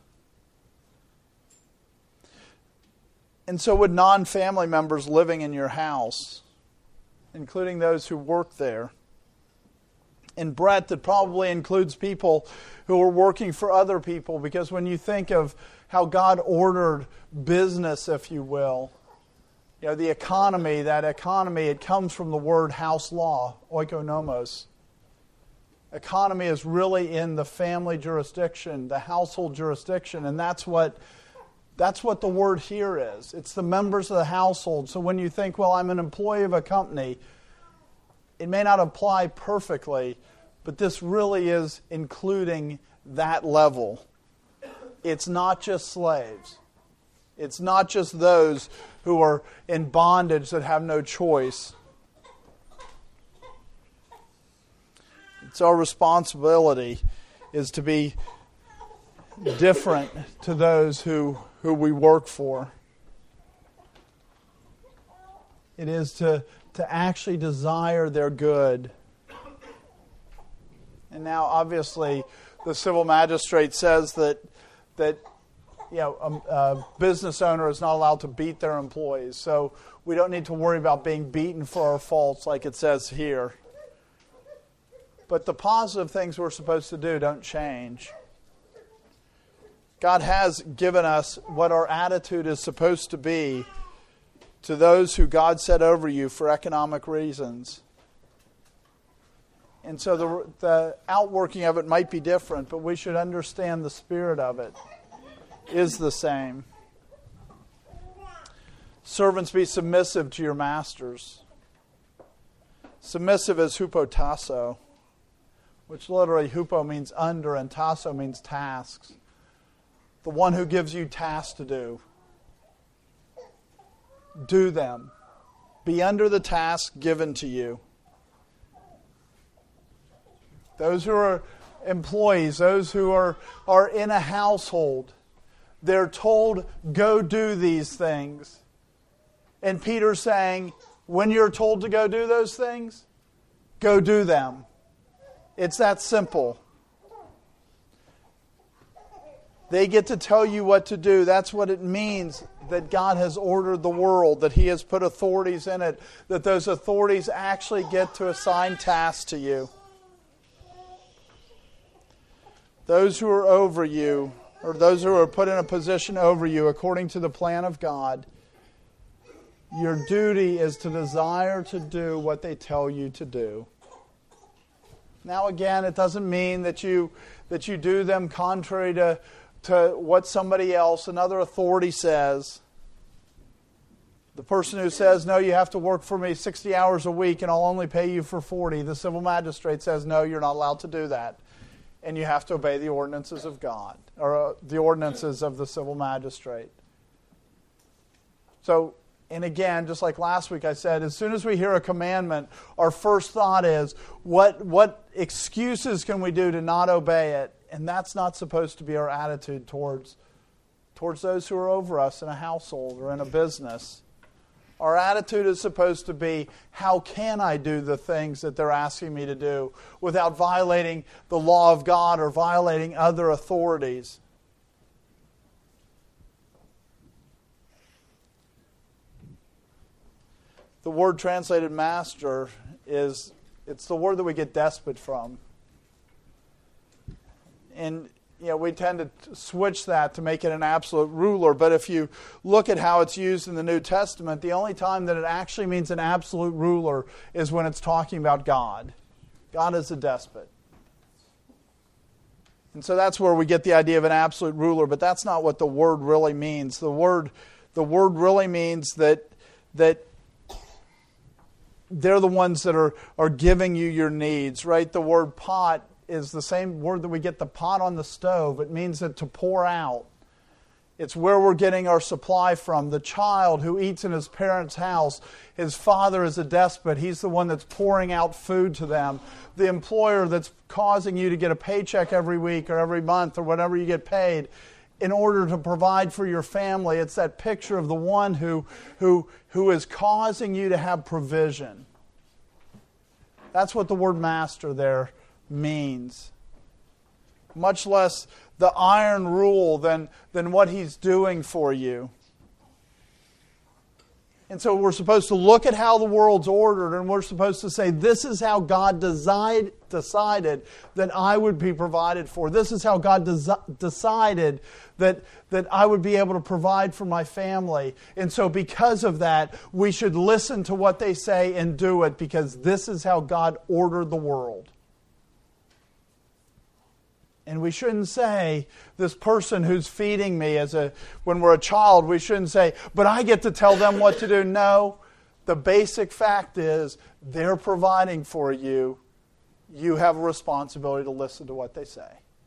And so would non-family members living in your house, including those who work there. In breadth, it probably includes people who are working for other people, because when you think of how God ordered business, if you will, you know, the economy, that economy, it comes from the word house law, oikonomos. Economy is really in the family jurisdiction, the household jurisdiction, and that's what the word here is. It's the members of the household. So when you think, well, I'm an employee of a company, it may not apply perfectly, but this really is including that level. It's not just slaves. It's not just those who are in bondage that have no choice. It's our responsibility is to be different to those who we work for. It is to actually desire their good. And now, obviously, the civil magistrate says that a business owner is not allowed to beat their employees. So we don't need to worry about being beaten for our faults like it says here. But the positive things we're supposed to do don't change. God has given us what our attitude is supposed to be to those who God set over you for economic reasons. And so the outworking of it might be different, but we should understand the spirit of it is the same. Servants, be submissive to your masters. Submissive is hupotasso, which literally hupo means under and tasso means tasks. The one who gives you tasks to do. Do them. Be under the task given to you. Those who are employees, those who are in a household, they're told, go do these things. And Peter's saying, when you're told to go do those things, go do them. It's that simple. They get to tell you what to do. That's what it means that God has ordered the world, that He has put authorities in it, that those authorities actually get to assign tasks to you. Those who are over you, or those who are put in a position over you according to the plan of God, your duty is to desire to do what they tell you to do. Now again, it doesn't mean that you do them contrary to what somebody else, another authority says. The person who says, no, you have to work for me 60 hours a week and I'll only pay you for 40. The civil magistrate says, no, you're not allowed to do that. And you have to obey the ordinances of God, or the ordinances of the civil magistrate. So, and again, just like last week I said, as soon as we hear a commandment, our first thought is, what excuses can we do to not obey it? And that's not supposed to be our attitude towards those who are over us in a household or in a business. Our attitude is supposed to be, how can I do the things that they're asking me to do without violating the law of God or violating other authorities? The word translated master it's the word that we get despot from. And we tend to switch that to make it an absolute ruler. But if you look at how it's used in the New Testament, the only time that it actually means an absolute ruler is when it's talking about God. God is a despot. And so that's where we get the idea of an absolute ruler, but that's not what the word really means. The word really means that they're the ones that are giving you your needs, right? The word pot is the same word that we get the pot on the stove. It means that to pour out. It's where we're getting our supply from. The child who eats in his parents' house, his father is a despot. He's the one that's pouring out food to them. The employer that's causing you to get a paycheck every week or every month or whatever you get paid in order to provide for your family. It's that picture of the one who is causing you to have provision. That's what the word master there means. Much less the iron rule than what He's doing for you. And so we're supposed to look at how the world's ordered, and we're supposed to say, this is how God decided that I would be provided for. This is how God decided that I would be able to provide for my family. And so because of that, we should listen to what they say and do it, because this is how God ordered the world. And we shouldn't say, this person who's feeding me when we're a child, we shouldn't say, but I get to tell them what to do. No, the basic fact is they're providing for you. You have a responsibility to listen to what they say.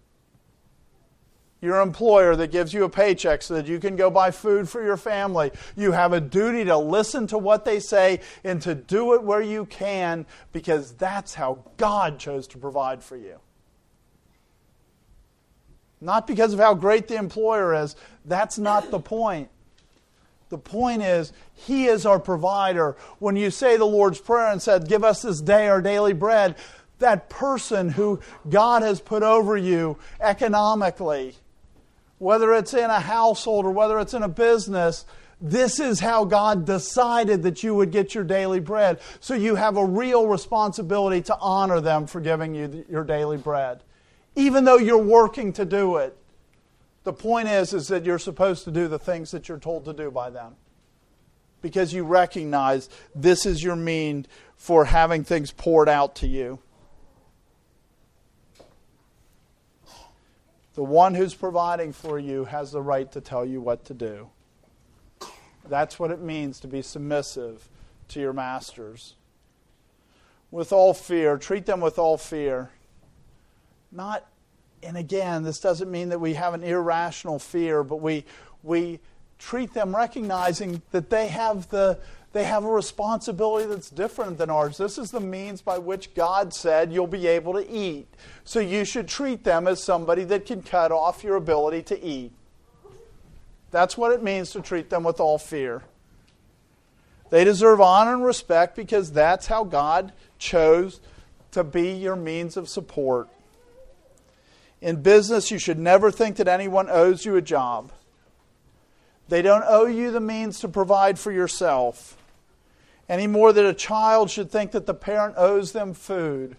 Your employer that gives you a paycheck so that you can go buy food for your family, you have a duty to listen to what they say and to do it where you can, because that's how God chose to provide for you. Not because of how great the employer is. That's not the point. The point is, He is our provider. When you say the Lord's Prayer and said, give us this day our daily bread, that person who God has put over you economically, whether it's in a household or whether it's in a business, this is how God decided that you would get your daily bread. So you have a real responsibility to honor them for giving you your daily bread. Even though you're working to do it. The point is that you're supposed to do the things that you're told to do by them. Because you recognize this is your mean for having things poured out to you. The one who's providing for you has the right to tell you what to do. That's what it means to be submissive to your masters. With all fear, treat them with all fear. And again, this doesn't mean that we have an irrational fear, but we treat them recognizing that they have a responsibility that's different than ours. This is the means by which God said you'll be able to eat. So you should treat them as somebody that can cut off your ability to eat. That's what it means to treat them with all fear. They deserve honor and respect because that's how God chose to be your means of support. In business, you should never think that anyone owes you a job. They don't owe you the means to provide for yourself, any more than a child should think that the parent owes them food.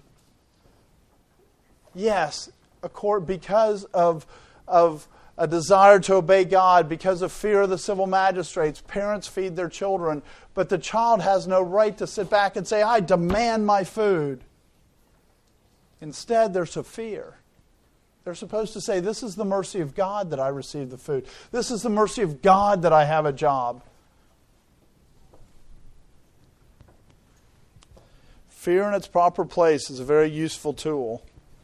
Yes, because of a desire to obey God, because of fear of the civil magistrates, parents feed their children, but the child has no right to sit back and say, I demand my food. Instead, there's a fear. They're supposed to say, this is the mercy of God that I receive the food. This is the mercy of God that I have a job. Fear in its proper place is a very useful tool.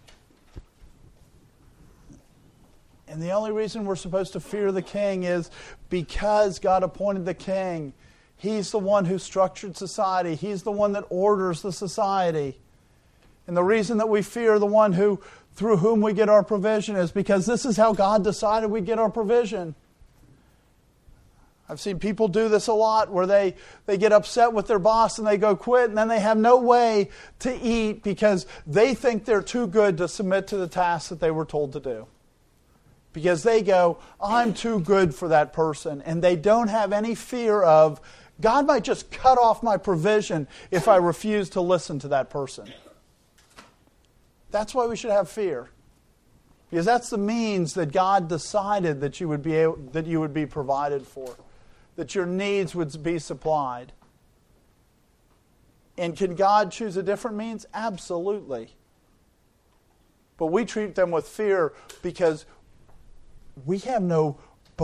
And the only reason we're supposed to fear the king is because God appointed the king. He's the one who structured society. He's the one that orders the society. And the reason that we fear the one through whom we get our provision is because this is how God decided we get our provision. I've seen people do this a lot where they get upset with their boss and they go quit and then they have no way to eat because they think they're too good to submit to the task that they were told to do. Because they go, I'm too good for that person. And they don't have any fear of, God might just cut off my provision if I refuse to listen to that person. That's why we should have fear. Because that's the means that God decided that you would be provided for. That your needs would be supplied. And can God choose a different means? Absolutely. But we treat them with fear because we have no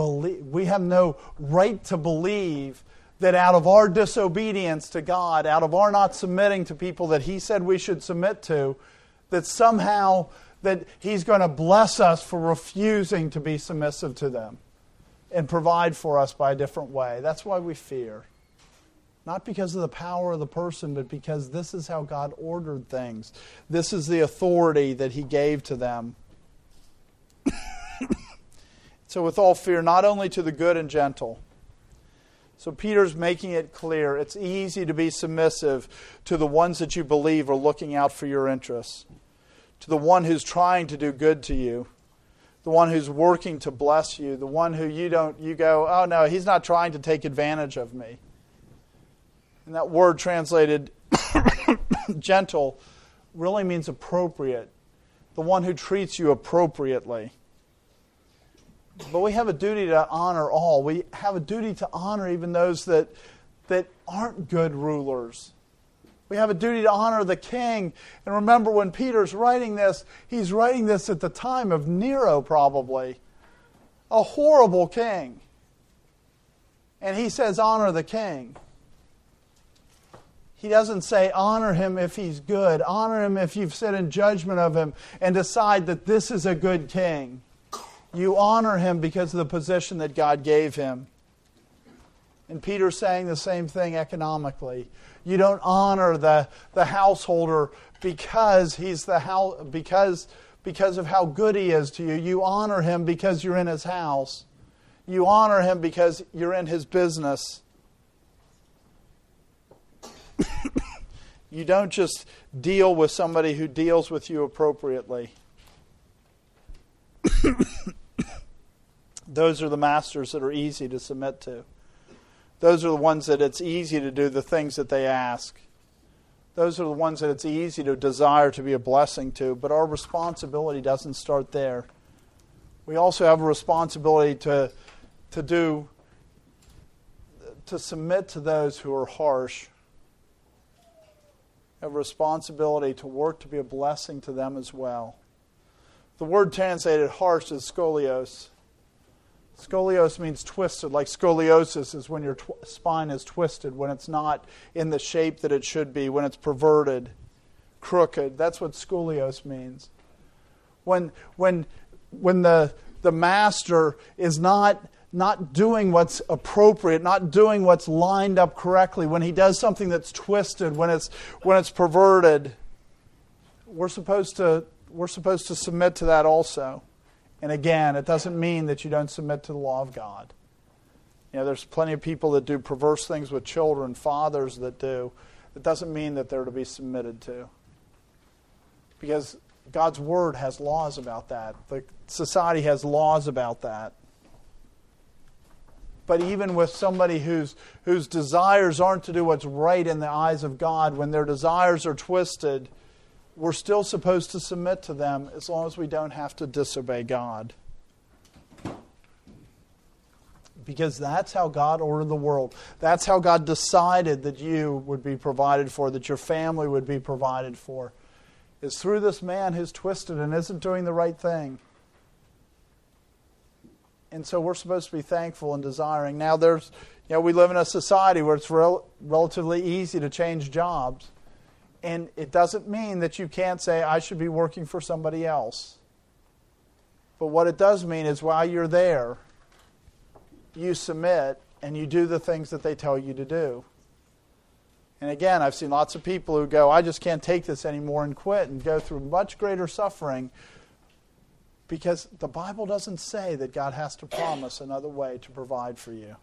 right to believe that out of our disobedience to God, out of our not submitting to people that He said we should submit to, that somehow that He's going to bless us for refusing to be submissive to them and provide for us by a different way. That's why we fear. Not because of the power of the person, but because this is how God ordered things. This is the authority that He gave to them. So with all fear, not only to the good and gentle. So Peter's making it clear. It's easy to be submissive to the ones that you believe are looking out for your interests. To the one who's trying to do good to you. The one who's working to bless you. The one who you go, oh no, he's not trying to take advantage of me. And that word translated gentle really means appropriate. The one who treats you appropriately. But we have a duty to honor all. We have a duty to honor even those that aren't good rulers. We have a duty to honor the king. And remember, when Peter's writing this, he's writing this at the time of Nero probably. A horrible king. And he says, honor the king. He doesn't say, honor him if he's good. Honor him if you've sit in judgment of him and decide that this is a good king. You honor him because of the position that God gave him. And Peter's saying the same thing economically. You don't honor the householder because he's the because of how good He is to you. You honor Him because you're in His house. You honor Him because you're in His business. You don't just deal with somebody who deals with you appropriately. Those are the masters that are easy to submit to. Those are the ones that it's easy to do the things that they ask. Those are the ones that it's easy to desire to be a blessing to. But our responsibility doesn't start there. We also have a responsibility to submit to those who are harsh. We have a responsibility to work to be a blessing to them as well. The word translated harsh is scolios. Scolios means twisted, like scoliosis is when your spine is twisted, when it's not in the shape that it should be, when it's perverted, crooked. That's what scolios means. When the master is not doing what's appropriate, not doing what's lined up correctly, when he does something that's twisted, when it's perverted, we're supposed to submit to that also. And again, it doesn't mean that you don't submit to the law of God. You know, there's plenty of people that do perverse things with children, fathers that do. It doesn't mean that they're to be submitted to. Because God's Word has laws about that. The society has laws about that. But even with somebody whose desires aren't to do what's right in the eyes of God, when their desires are twisted, we're still supposed to submit to them as long as we don't have to disobey God. Because that's how God ordered the world. That's how God decided that you would be provided for, that your family would be provided for. Is through this man who's twisted and isn't doing the right thing. And so we're supposed to be thankful and desiring. Now we live in a society where it's relatively easy to change jobs. And it doesn't mean that you can't say, I should be working for somebody else. But what it does mean is while you're there, you submit and you do the things that they tell you to do. And again, I've seen lots of people who go, I just can't take this anymore and quit and go through much greater suffering because the Bible doesn't say that God has to promise another way to provide for you.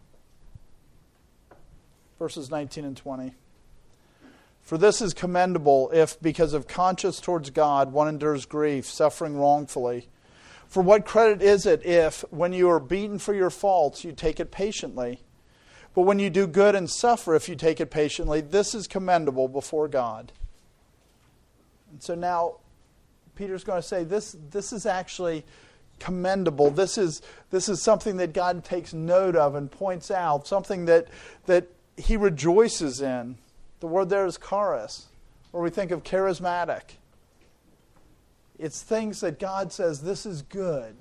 Verses 19 and 20. For this is commendable if, because of conscience towards God, one endures grief, suffering wrongfully. For what credit is it if, when you are beaten for your faults, you take it patiently? But when you do good and suffer, if you take it patiently, this is commendable before God. And so now, Peter's going to say this is actually commendable. This is something that God takes note of and points out, something that He rejoices in. The word there is charis, or we think of charismatic. It's things that God says, this is good.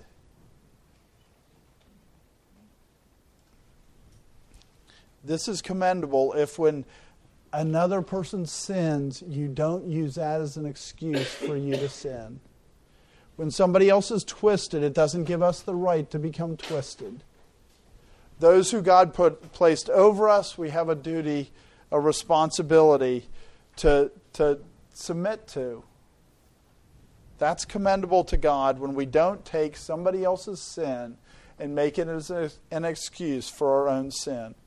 This is commendable if when another person sins, you don't use that as an excuse for you to sin. When somebody else is twisted, it doesn't give us the right to become twisted. Those who God placed over us, we have a duty, a responsibility to submit to. That's commendable to God when we don't take somebody else's sin and make it as an excuse for our own sin.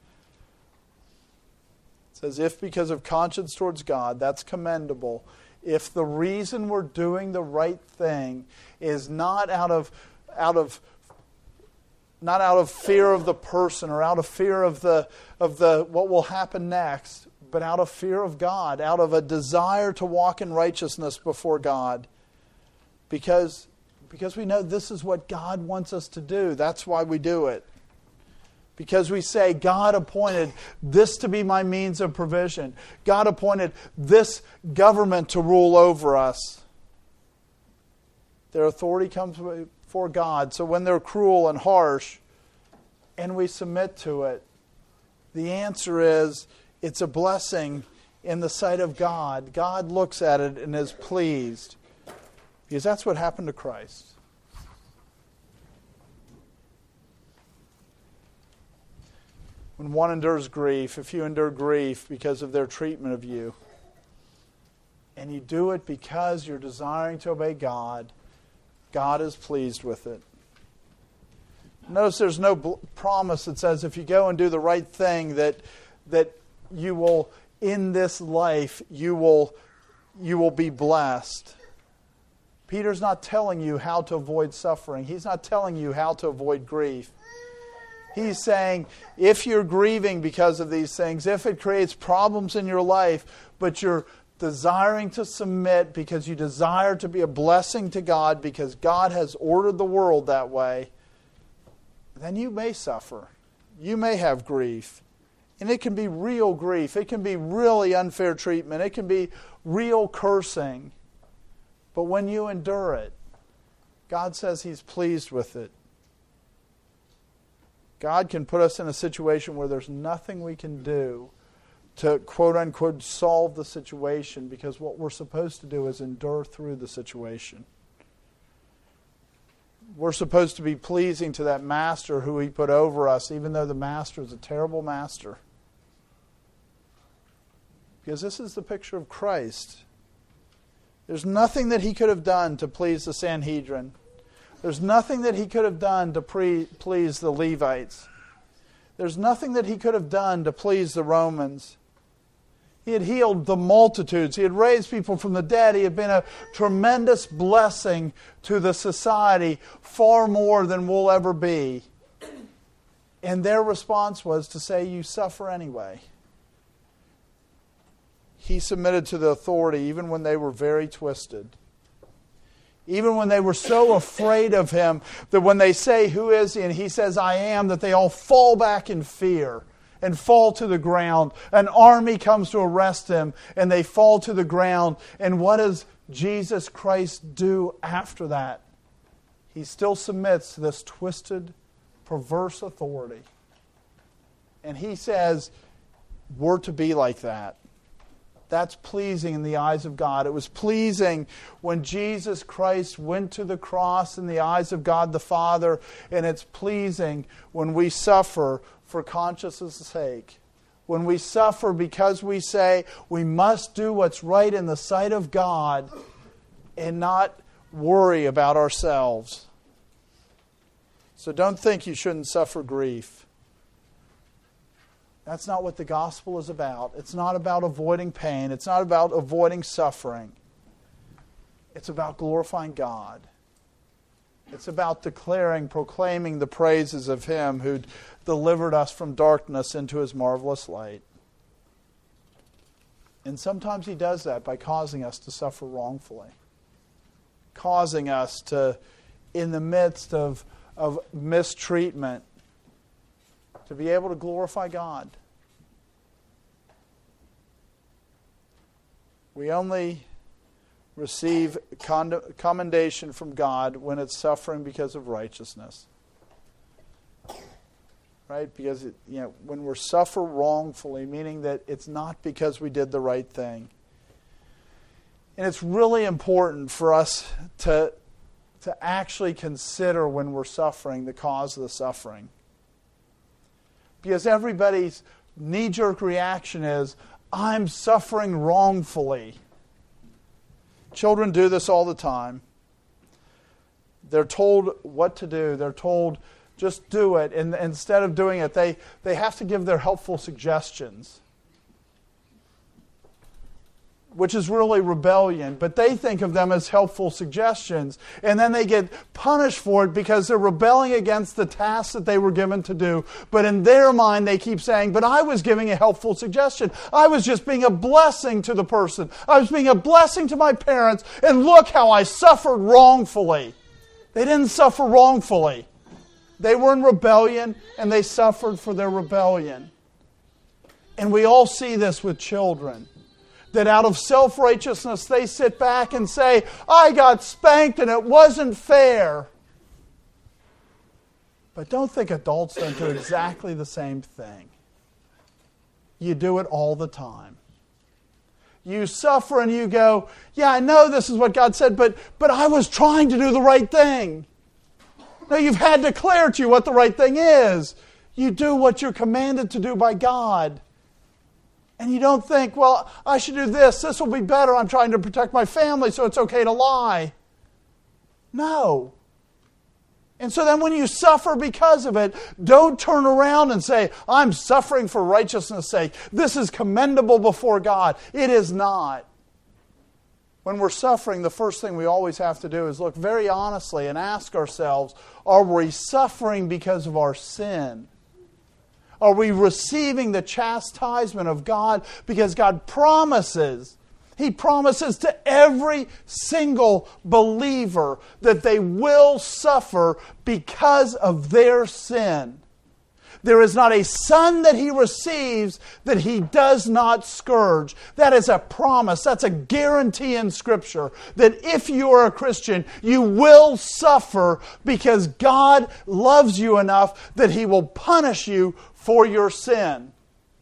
It says, if because of conscience towards God, that's commendable. If the reason we're doing the right thing is not out of fear of the person or out of fear of the what will happen next, but out of fear of God, out of a desire to walk in righteousness before God. Because we know this is what God wants us to do. That's why we do it. Because we say, God appointed this to be my means of provision. God appointed this government to rule over us. Their authority comes before God. So when they're cruel and harsh, and we submit to it, the answer is, it's a blessing in the sight of God. God looks at it and is pleased. Because that's what happened to Christ. When one endures grief, if you endure grief because of their treatment of you, and you do it because you're desiring to obey God, God is pleased with it. Notice there's no promise that says if you go and do the right thing that you will, in this life, you will be blessed. Peter's not telling you how to avoid suffering. He's not telling you how to avoid grief. He's saying if you're grieving because of these things, if it creates problems in your life, but you're desiring to submit because you desire to be a blessing to God because God has ordered the world that way, then you may suffer. You may have grief. And it can be real grief. It can be really unfair treatment. It can be real cursing. But when you endure it, God says He's pleased with it. God can put us in a situation where there's nothing we can do to, quote unquote, solve the situation, because what we're supposed to do is endure through the situation. We're supposed to be pleasing to that master who He put over us, even though the master is a terrible master. Because this is the picture of Christ. There's nothing that He could have done to please the Sanhedrin. There's nothing that He could have done to please the Levites. There's nothing that He could have done to please the Romans. He had healed the multitudes. He had raised people from the dead. He had been a tremendous blessing to the society, far more than we'll ever be. And their response was to say, you suffer anyway. He submitted to the authority even when they were very twisted. Even when they were so afraid of Him that when they say, who is He? And He says, I am, that they all fall back in fear and fall to the ground. An army comes to arrest Him and they fall to the ground. And what does Jesus Christ do after that? He still submits to this twisted, perverse authority. And He says, we're to be like that. That's pleasing in the eyes of God. It was pleasing when Jesus Christ went to the cross in the eyes of God the Father, and it's pleasing when we suffer for conscience' sake. When we suffer because we say we must do what's right in the sight of God and not worry about ourselves. So don't think you shouldn't suffer grief. That's not what the gospel is about. It's not about avoiding pain. It's not about avoiding suffering. It's about glorifying God. It's about proclaiming the praises of Him who delivered us from darkness into His marvelous light. And sometimes He does that by causing us to suffer wrongfully. Causing us to, in the midst of mistreatment, to be able to glorify God. We only receive commendation from God when it's suffering because of righteousness. Right? Because when we suffer wrongfully, meaning that it's not because we did the right thing. And it's really important for us to actually consider when we're suffering the cause of the suffering. Because everybody's knee-jerk reaction is, I'm suffering wrongfully. Children do this all the time. They're told what to do. They're told, just do it. And instead of doing it, they have to give their helpful suggestions, which is really rebellion. But they think of them as helpful suggestions. And then they get punished for it because they're rebelling against the task that they were given to do. But in their mind, they keep saying, but I was giving a helpful suggestion. I was just being a blessing to the person. I was being a blessing to my parents. And look how I suffered wrongfully. They didn't suffer wrongfully. They were in rebellion and they suffered for their rebellion. And we all see this with children. That out of self-righteousness, they sit back and say, I got spanked and it wasn't fair. But don't think adults don't do exactly the same thing. You do it all the time. You suffer and you go, yeah, I know this is what God said, but I was trying to do the right thing. No, you've had declared to you what the right thing is. You do what you're commanded to do by God. And you don't think, well, I should do this. This will be better. I'm trying to protect my family, so it's okay to lie. No. And so then when you suffer because of it, don't turn around and say, I'm suffering for righteousness' sake. This is commendable before God. It is not. When we're suffering, the first thing we always have to do is look very honestly and ask ourselves, are we suffering because of our sin? Are we receiving the chastisement of God because God promises? He promises to every single believer that they will suffer because of their sin. There is not a son that he receives that he does not scourge. That is a promise. That's a guarantee in Scripture that if you are a Christian, you will suffer because God loves you enough that he will punish you for your sin.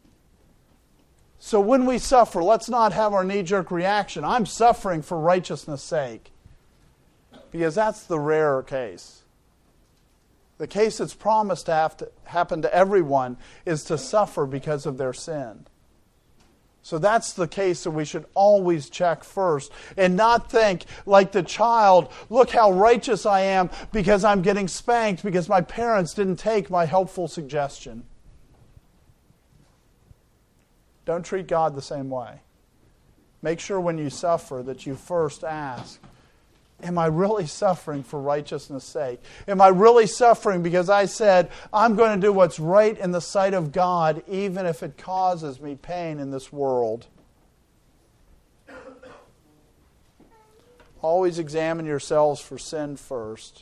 So when we suffer, let's not have our knee-jerk reaction. I'm suffering for righteousness' sake. Because that's the rarer case. The case that's promised to have to happen to everyone is to suffer because of their sin. So that's the case that we should always check first and not think like the child, look how righteous I am because I'm getting spanked because my parents didn't take my helpful suggestion. Don't treat God the same way. Make sure when you suffer that you first ask, am I really suffering for righteousness' sake? Am I really suffering because I said, I'm going to do what's right in the sight of God, even if it causes me pain in this world? Always examine yourselves for sin first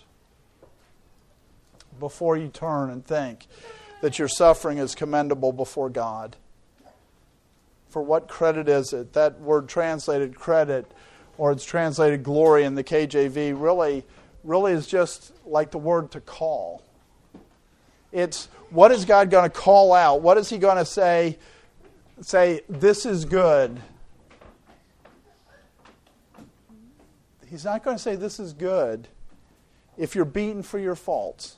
before you turn and think that your suffering is commendable before God. For what credit is it? That word translated credit, or it's translated glory in the KJV, really is just like the word to call. It's what is God going to call out? What is he going to say? Say, this is good. He's not going to say this is good if you're beaten for your faults.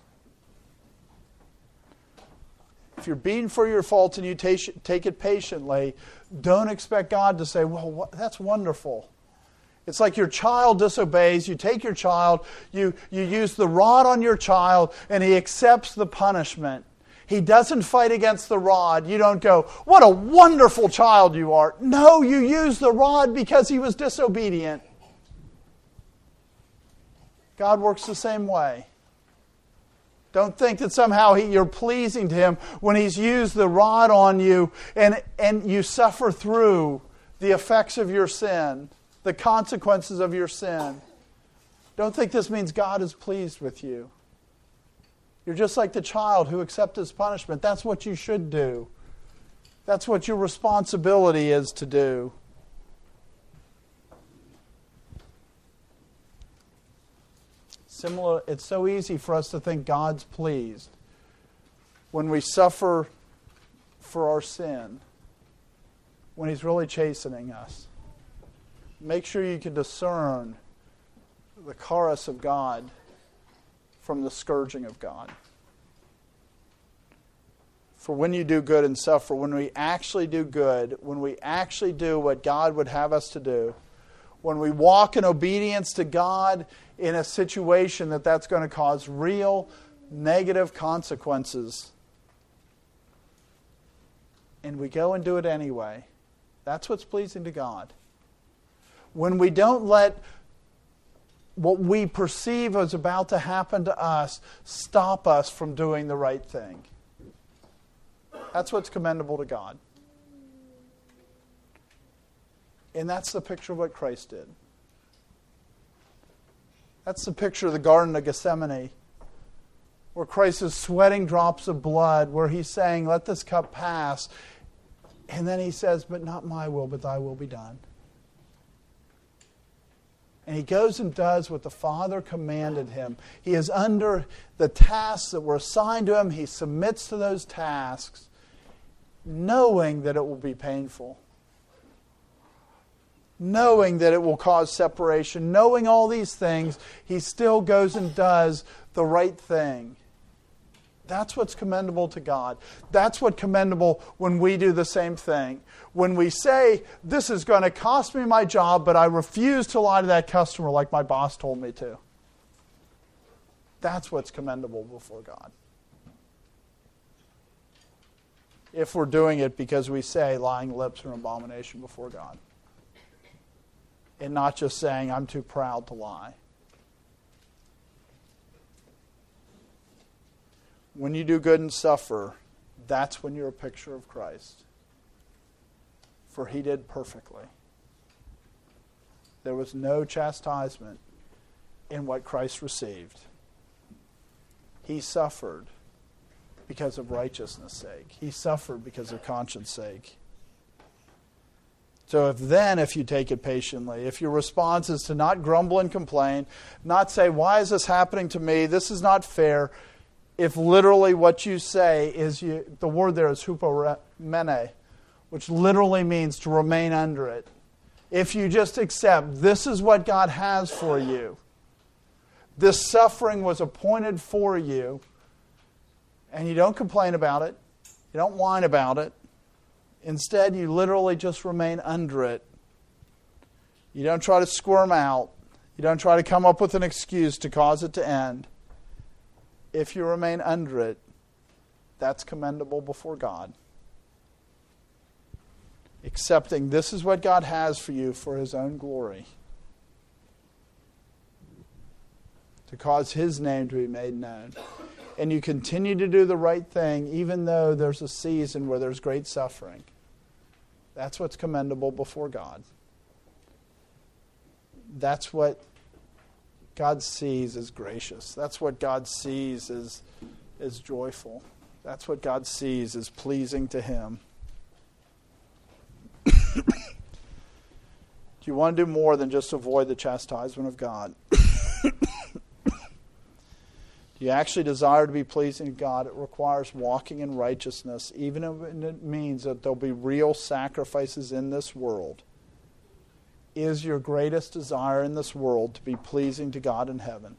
If you're beaten for your faults and you take it patiently, don't expect God to say, well, that's wonderful. It's like your child disobeys. You take your child, you use the rod on your child, and he accepts the punishment. He doesn't fight against the rod. You don't go, what a wonderful child you are. No, you use the rod because he was disobedient. God works the same way. Don't think that somehow you're pleasing to him when he's used the rod on you and you suffer through the effects of your sin, the consequences of your sin. Don't think this means God is pleased with you. You're just like the child who accepts his punishment. That's what you should do. That's what your responsibility is to do. Similar, it's so easy for us to think God's pleased when we suffer for our sin, when he's really chastening us. Make sure you can discern the charis of God from the scourging of God. For when you do good and suffer, when we actually do good, when we actually do what God would have us to do, when we walk in obedience to God in a situation that's going to cause real negative consequences, and we go and do it anyway, that's what's pleasing to God. When we don't let what we perceive as about to happen to us stop us from doing the right thing. That's what's commendable to God. And that's the picture of what Christ did. That's the picture of the Garden of Gethsemane, where Christ is sweating drops of blood, where he's saying, let this cup pass. And then he says, but not my will, but thy will be done. And he goes and does what the Father commanded him. He is under the tasks that were assigned to him. He submits to those tasks, knowing that it will be painful. Knowing that it will cause separation, knowing all these things, he still goes and does the right thing. That's what's commendable to God. That's what's commendable when we do the same thing. When we say, this is going to cost me my job, but I refuse to lie to that customer like my boss told me to. That's what's commendable before God. If we're doing it because we say lying lips are an abomination before God. And not just saying, I'm too proud to lie. When you do good and suffer, that's when you're a picture of Christ. For he did perfectly. There was no chastisement in what Christ received. He suffered because of righteousness' sake. He suffered because of conscience' sake. So if you take it patiently, if your response is to not grumble and complain, not say, why is this happening to me? This is not fair. If literally what you say is, the word there is hupomene, which literally means to remain under it. If you just accept, this is what God has for you. This suffering was appointed for you. And you don't complain about it. You don't whine about it. Instead, you literally just remain under it. You don't try to squirm out. You don't try to come up with an excuse to cause it to end. If you remain under it, that's commendable before God. Accepting this is what God has for you for his own glory. To cause his name to be made known. And you continue to do the right thing even though there's a season where there's great suffering. That's what's commendable before God. That's what God sees as gracious. That's what God sees as joyful. That's what God sees as pleasing to him. Do you want to do more than just avoid the chastisement of God? Do you actually desire to be pleasing to God? It requires walking in righteousness, even if it means that there'll be real sacrifices in this world. Is your greatest desire in this world to be pleasing to God in heaven?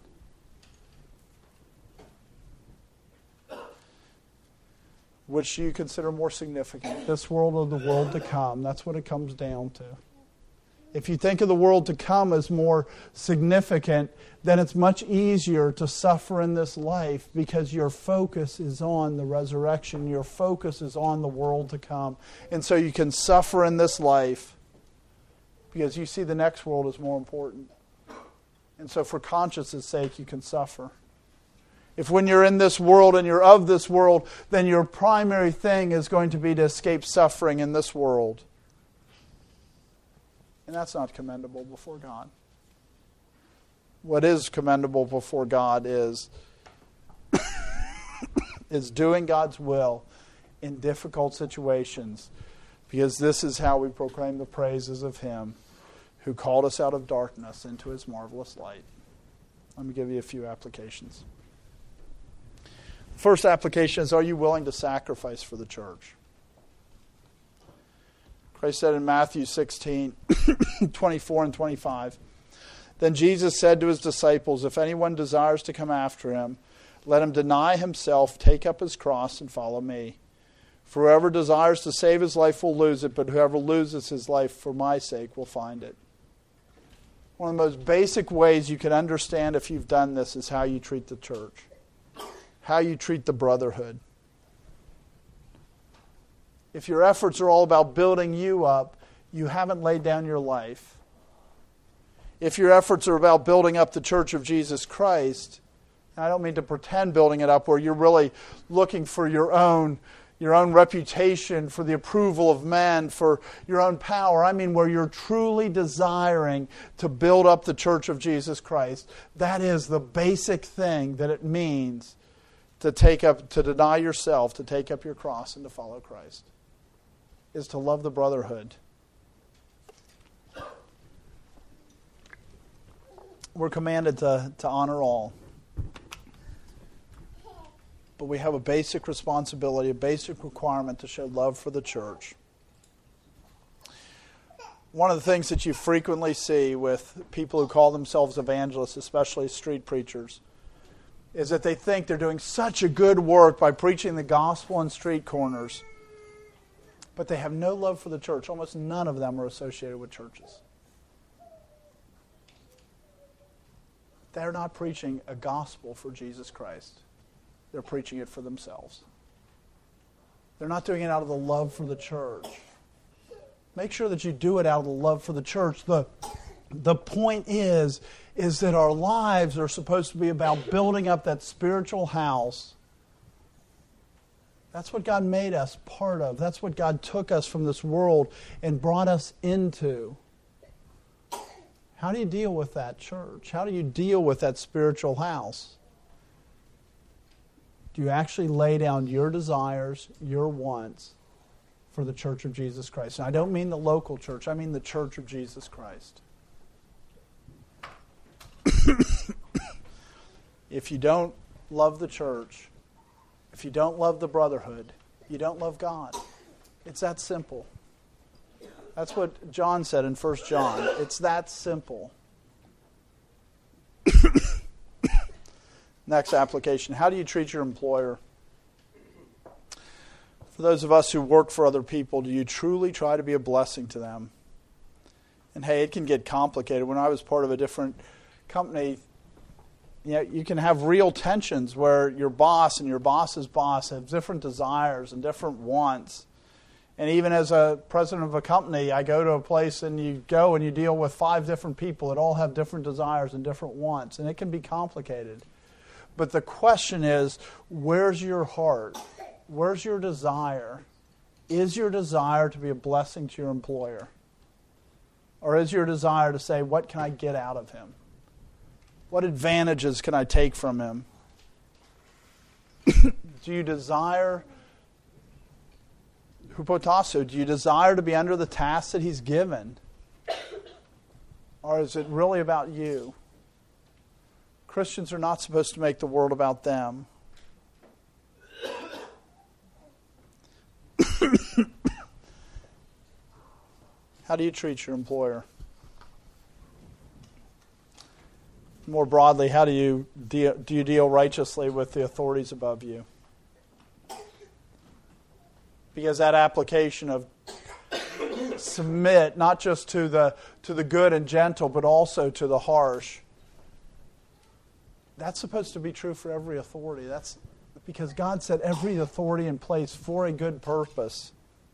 Which do you consider more significant? This world or the world to come? That's what it comes down to. If you think of the world to come as more significant, then it's much easier to suffer in this life because your focus is on the resurrection. Your focus is on the world to come. And so you can suffer in this life because you see the next world as more important. And so for conscience' sake, you can suffer. If when you're in this world and you're of this world, then your primary thing is going to be to escape suffering in this world. And that's not commendable before God. What is commendable before God is doing God's will in difficult situations, because this is how we proclaim the praises of him who called us out of darkness into his marvelous light. Let me give you a few applications. First application is, are you willing to sacrifice for the church? Christ said in Matthew 16, 24 and 25, Then Jesus said to his disciples, If anyone desires to come after him, let him deny himself, take up his cross, and follow me. For whoever desires to save his life will lose it, but whoever loses his life for my sake will find it. One of the most basic ways you can understand if you've done this is how you treat the church, how you treat the brotherhood. If your efforts are all about building you up, you haven't laid down your life. If your efforts are about building up the Church of Jesus Christ, and I don't mean to pretend building it up where you're really looking for your own reputation, for the approval of men, for your own power. I mean where you're truly desiring to build up the Church of Jesus Christ. That is the basic thing that it means to deny yourself, to take up your cross, and to follow Christ. Is to love the brotherhood. We're commanded to honor all. But we have a basic responsibility, a basic requirement to show love for the church. One of the things that you frequently see with people who call themselves evangelists, especially street preachers, is that they think they're doing such a good work by preaching the gospel on street corners, but they have no love for the church. Almost none of them are associated with churches. they're not preaching a gospel for Jesus Christ. They're preaching it for themselves. They're not doing it out of the love for the church. Make sure that you do it out of the love for the church. The point is that our lives are supposed to be about building up that spiritual house. That's what God made us part of. That's what God took us from this world and brought us into. How do you deal with that church? How do you deal with that spiritual house? Do you actually lay down your desires, your wants for the church of Jesus Christ? And I don't mean the local church. I mean the church of Jesus Christ. If you don't love the church, if you don't love the brotherhood, you don't love God. It's that simple. That's what John said in 1 John. It's that simple. Next application. How do you treat your employer? For those of us who work for other people, do you truly try to be a blessing to them? And hey, it can get complicated. When I was part of a different company, you can have real tensions where your boss and your boss's boss have different desires and different wants. And even as a president of a company, I go to a place and you go and you deal with 5 different people that all have different desires and different wants. And it can be complicated. But the question is, where's your heart? Where's your desire? Is your desire to be a blessing to your employer? Or is your desire to say, what can I get out of him? What advantages can I take from him? Do you desire, hupotasso, do you desire to be under the task that he's given? Or is it really about you? Christians are not supposed to make the world about them. How do you treat your employer? More broadly, how do you deal righteously with the authorities above you? Because that application of submit not just to the good and gentle, but also to the harsh. That's supposed to be true for every authority. That's because God set every authority in place for a good purpose.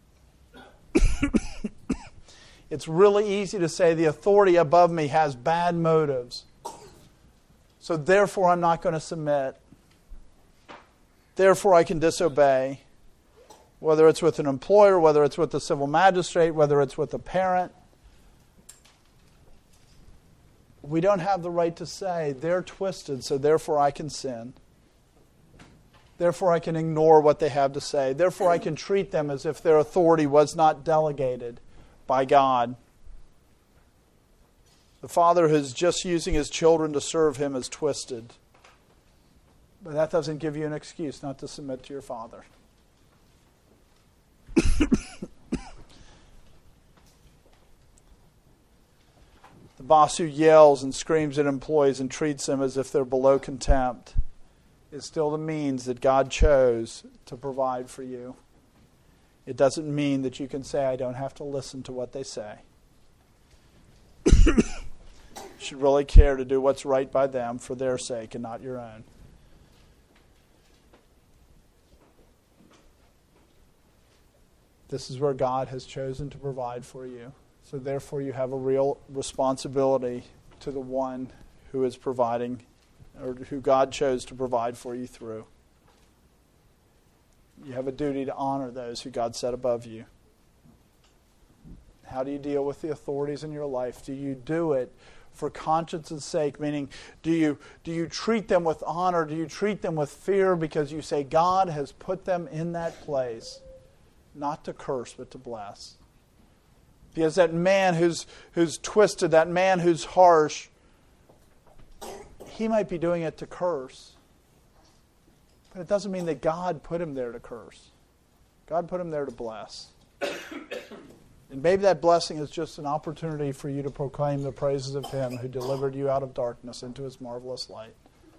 It's really easy to say the authority above me has bad motives. So therefore I'm not going to submit. Therefore I can disobey. Whether it's with an employer, whether it's with the civil magistrate, whether it's with a parent. We don't have the right to say, they're twisted, so therefore I can sin. Therefore I can ignore what they have to say. Therefore I can treat them as if their authority was not delegated by God. The father who's just using his children to serve him is twisted. But that doesn't give you an excuse not to submit to your father. The boss who yells and screams at employees and treats them as if they're below contempt is still the means that God chose to provide for you. It doesn't mean that you can say, I don't have to listen to what they say. You should really care to do what's right by them for their sake and not your own. This is where God has chosen to provide for you. So therefore you have a real responsibility to the one who is providing, or who God chose to provide for you through. You have a duty to honor those who God set above you. How do you deal with the authorities in your life? Do you do it for conscience's sake? Meaning, do you treat them with honor? Do you treat them with fear because you say God has put them in that place, not to curse but to bless? Because that man who's twisted, that man who's harsh, he might be doing it to curse. But it doesn't mean that God put him there to curse. God put him there to bless. And maybe that blessing is just an opportunity for you to proclaim the praises of him who delivered you out of darkness into his marvelous light.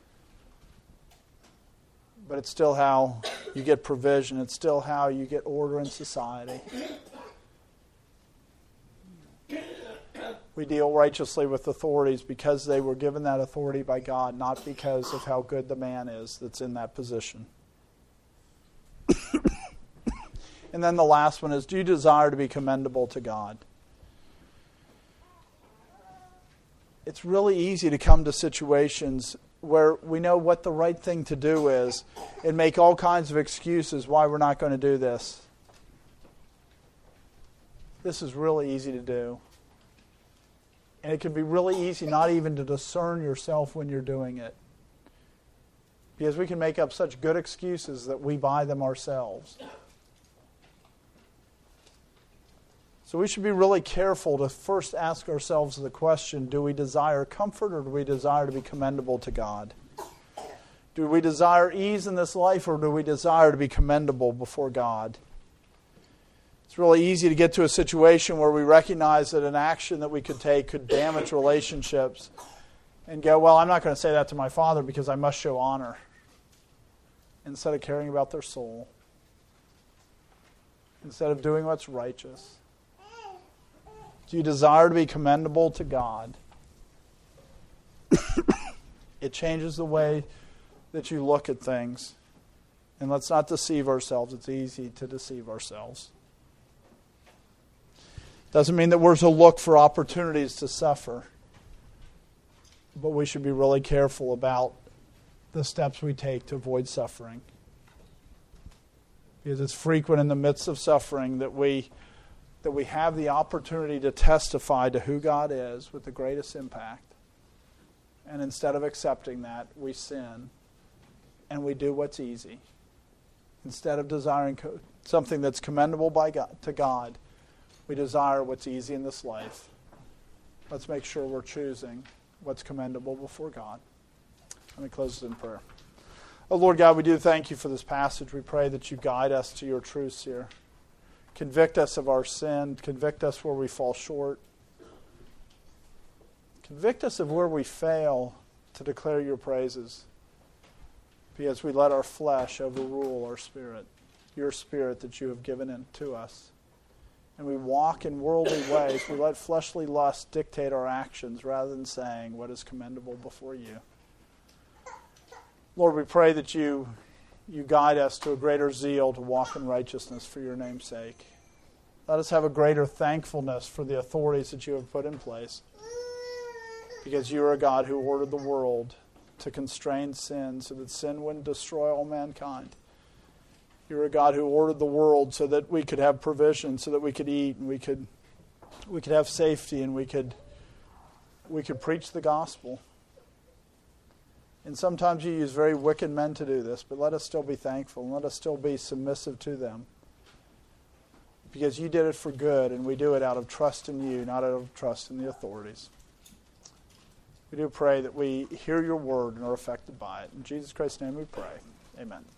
But it's still how you get provision. It's still how you get order in society. We deal righteously with authorities because they were given that authority by God, not because of how good the man is that's in that position. And then the last one is, do you desire to be commendable to God? It's really easy to come to situations where we know what the right thing to do is and make all kinds of excuses why we're not going to do this. This is really easy to do. And it can be really easy not even to discern yourself when you're doing it. Because we can make up such good excuses that we buy them ourselves. So we should be really careful to first ask ourselves the question, do we desire comfort or do we desire to be commendable to God? Do we desire ease in this life or do we desire to be commendable before God? It's really easy to get to a situation where we recognize that an action that we could take could damage relationships and go, well, I'm not going to say that to my father because I must show honor, instead of caring about their soul, instead of doing what's righteous. Do you desire to be commendable to God? It changes the way that you look at things. And let's not deceive ourselves. It's easy to deceive ourselves. Doesn't mean that we're to look for opportunities to suffer. But we should be really careful about the steps we take to avoid suffering. Because it's frequent in the midst of suffering that we have the opportunity to testify to who God is with the greatest impact. And instead of accepting that, we sin and we do what's easy. Instead of desiring something that's commendable to God, we desire what's easy in this life. Let's make sure we're choosing what's commendable before God. Let me close this in prayer. Oh, Lord God, we do thank you for this passage. We pray that you guide us to your truths here. Convict us of our sin. Convict us where we fall short. Convict us of where we fail to declare your praises, because we let our flesh overrule our spirit, your spirit that you have given to us. And we walk in worldly ways. We let fleshly lust dictate our actions rather than saying what is commendable before you. Lord, we pray that you guide us to a greater zeal to walk in righteousness for your name's sake. Let us have a greater thankfulness for the authorities that you have put in place, because you are a God who ordered the world to constrain sin so that sin wouldn't destroy all mankind. You're a God who ordered the world so that we could have provision, so that we could eat, and we could have safety, and we could preach the gospel. And sometimes you use very wicked men to do this, but let us still be thankful, and let us still be submissive to them. Because you did it for good, and we do it out of trust in you, not out of trust in the authorities. We do pray that we hear your word and are affected by it. In Jesus Christ's name we pray. Amen.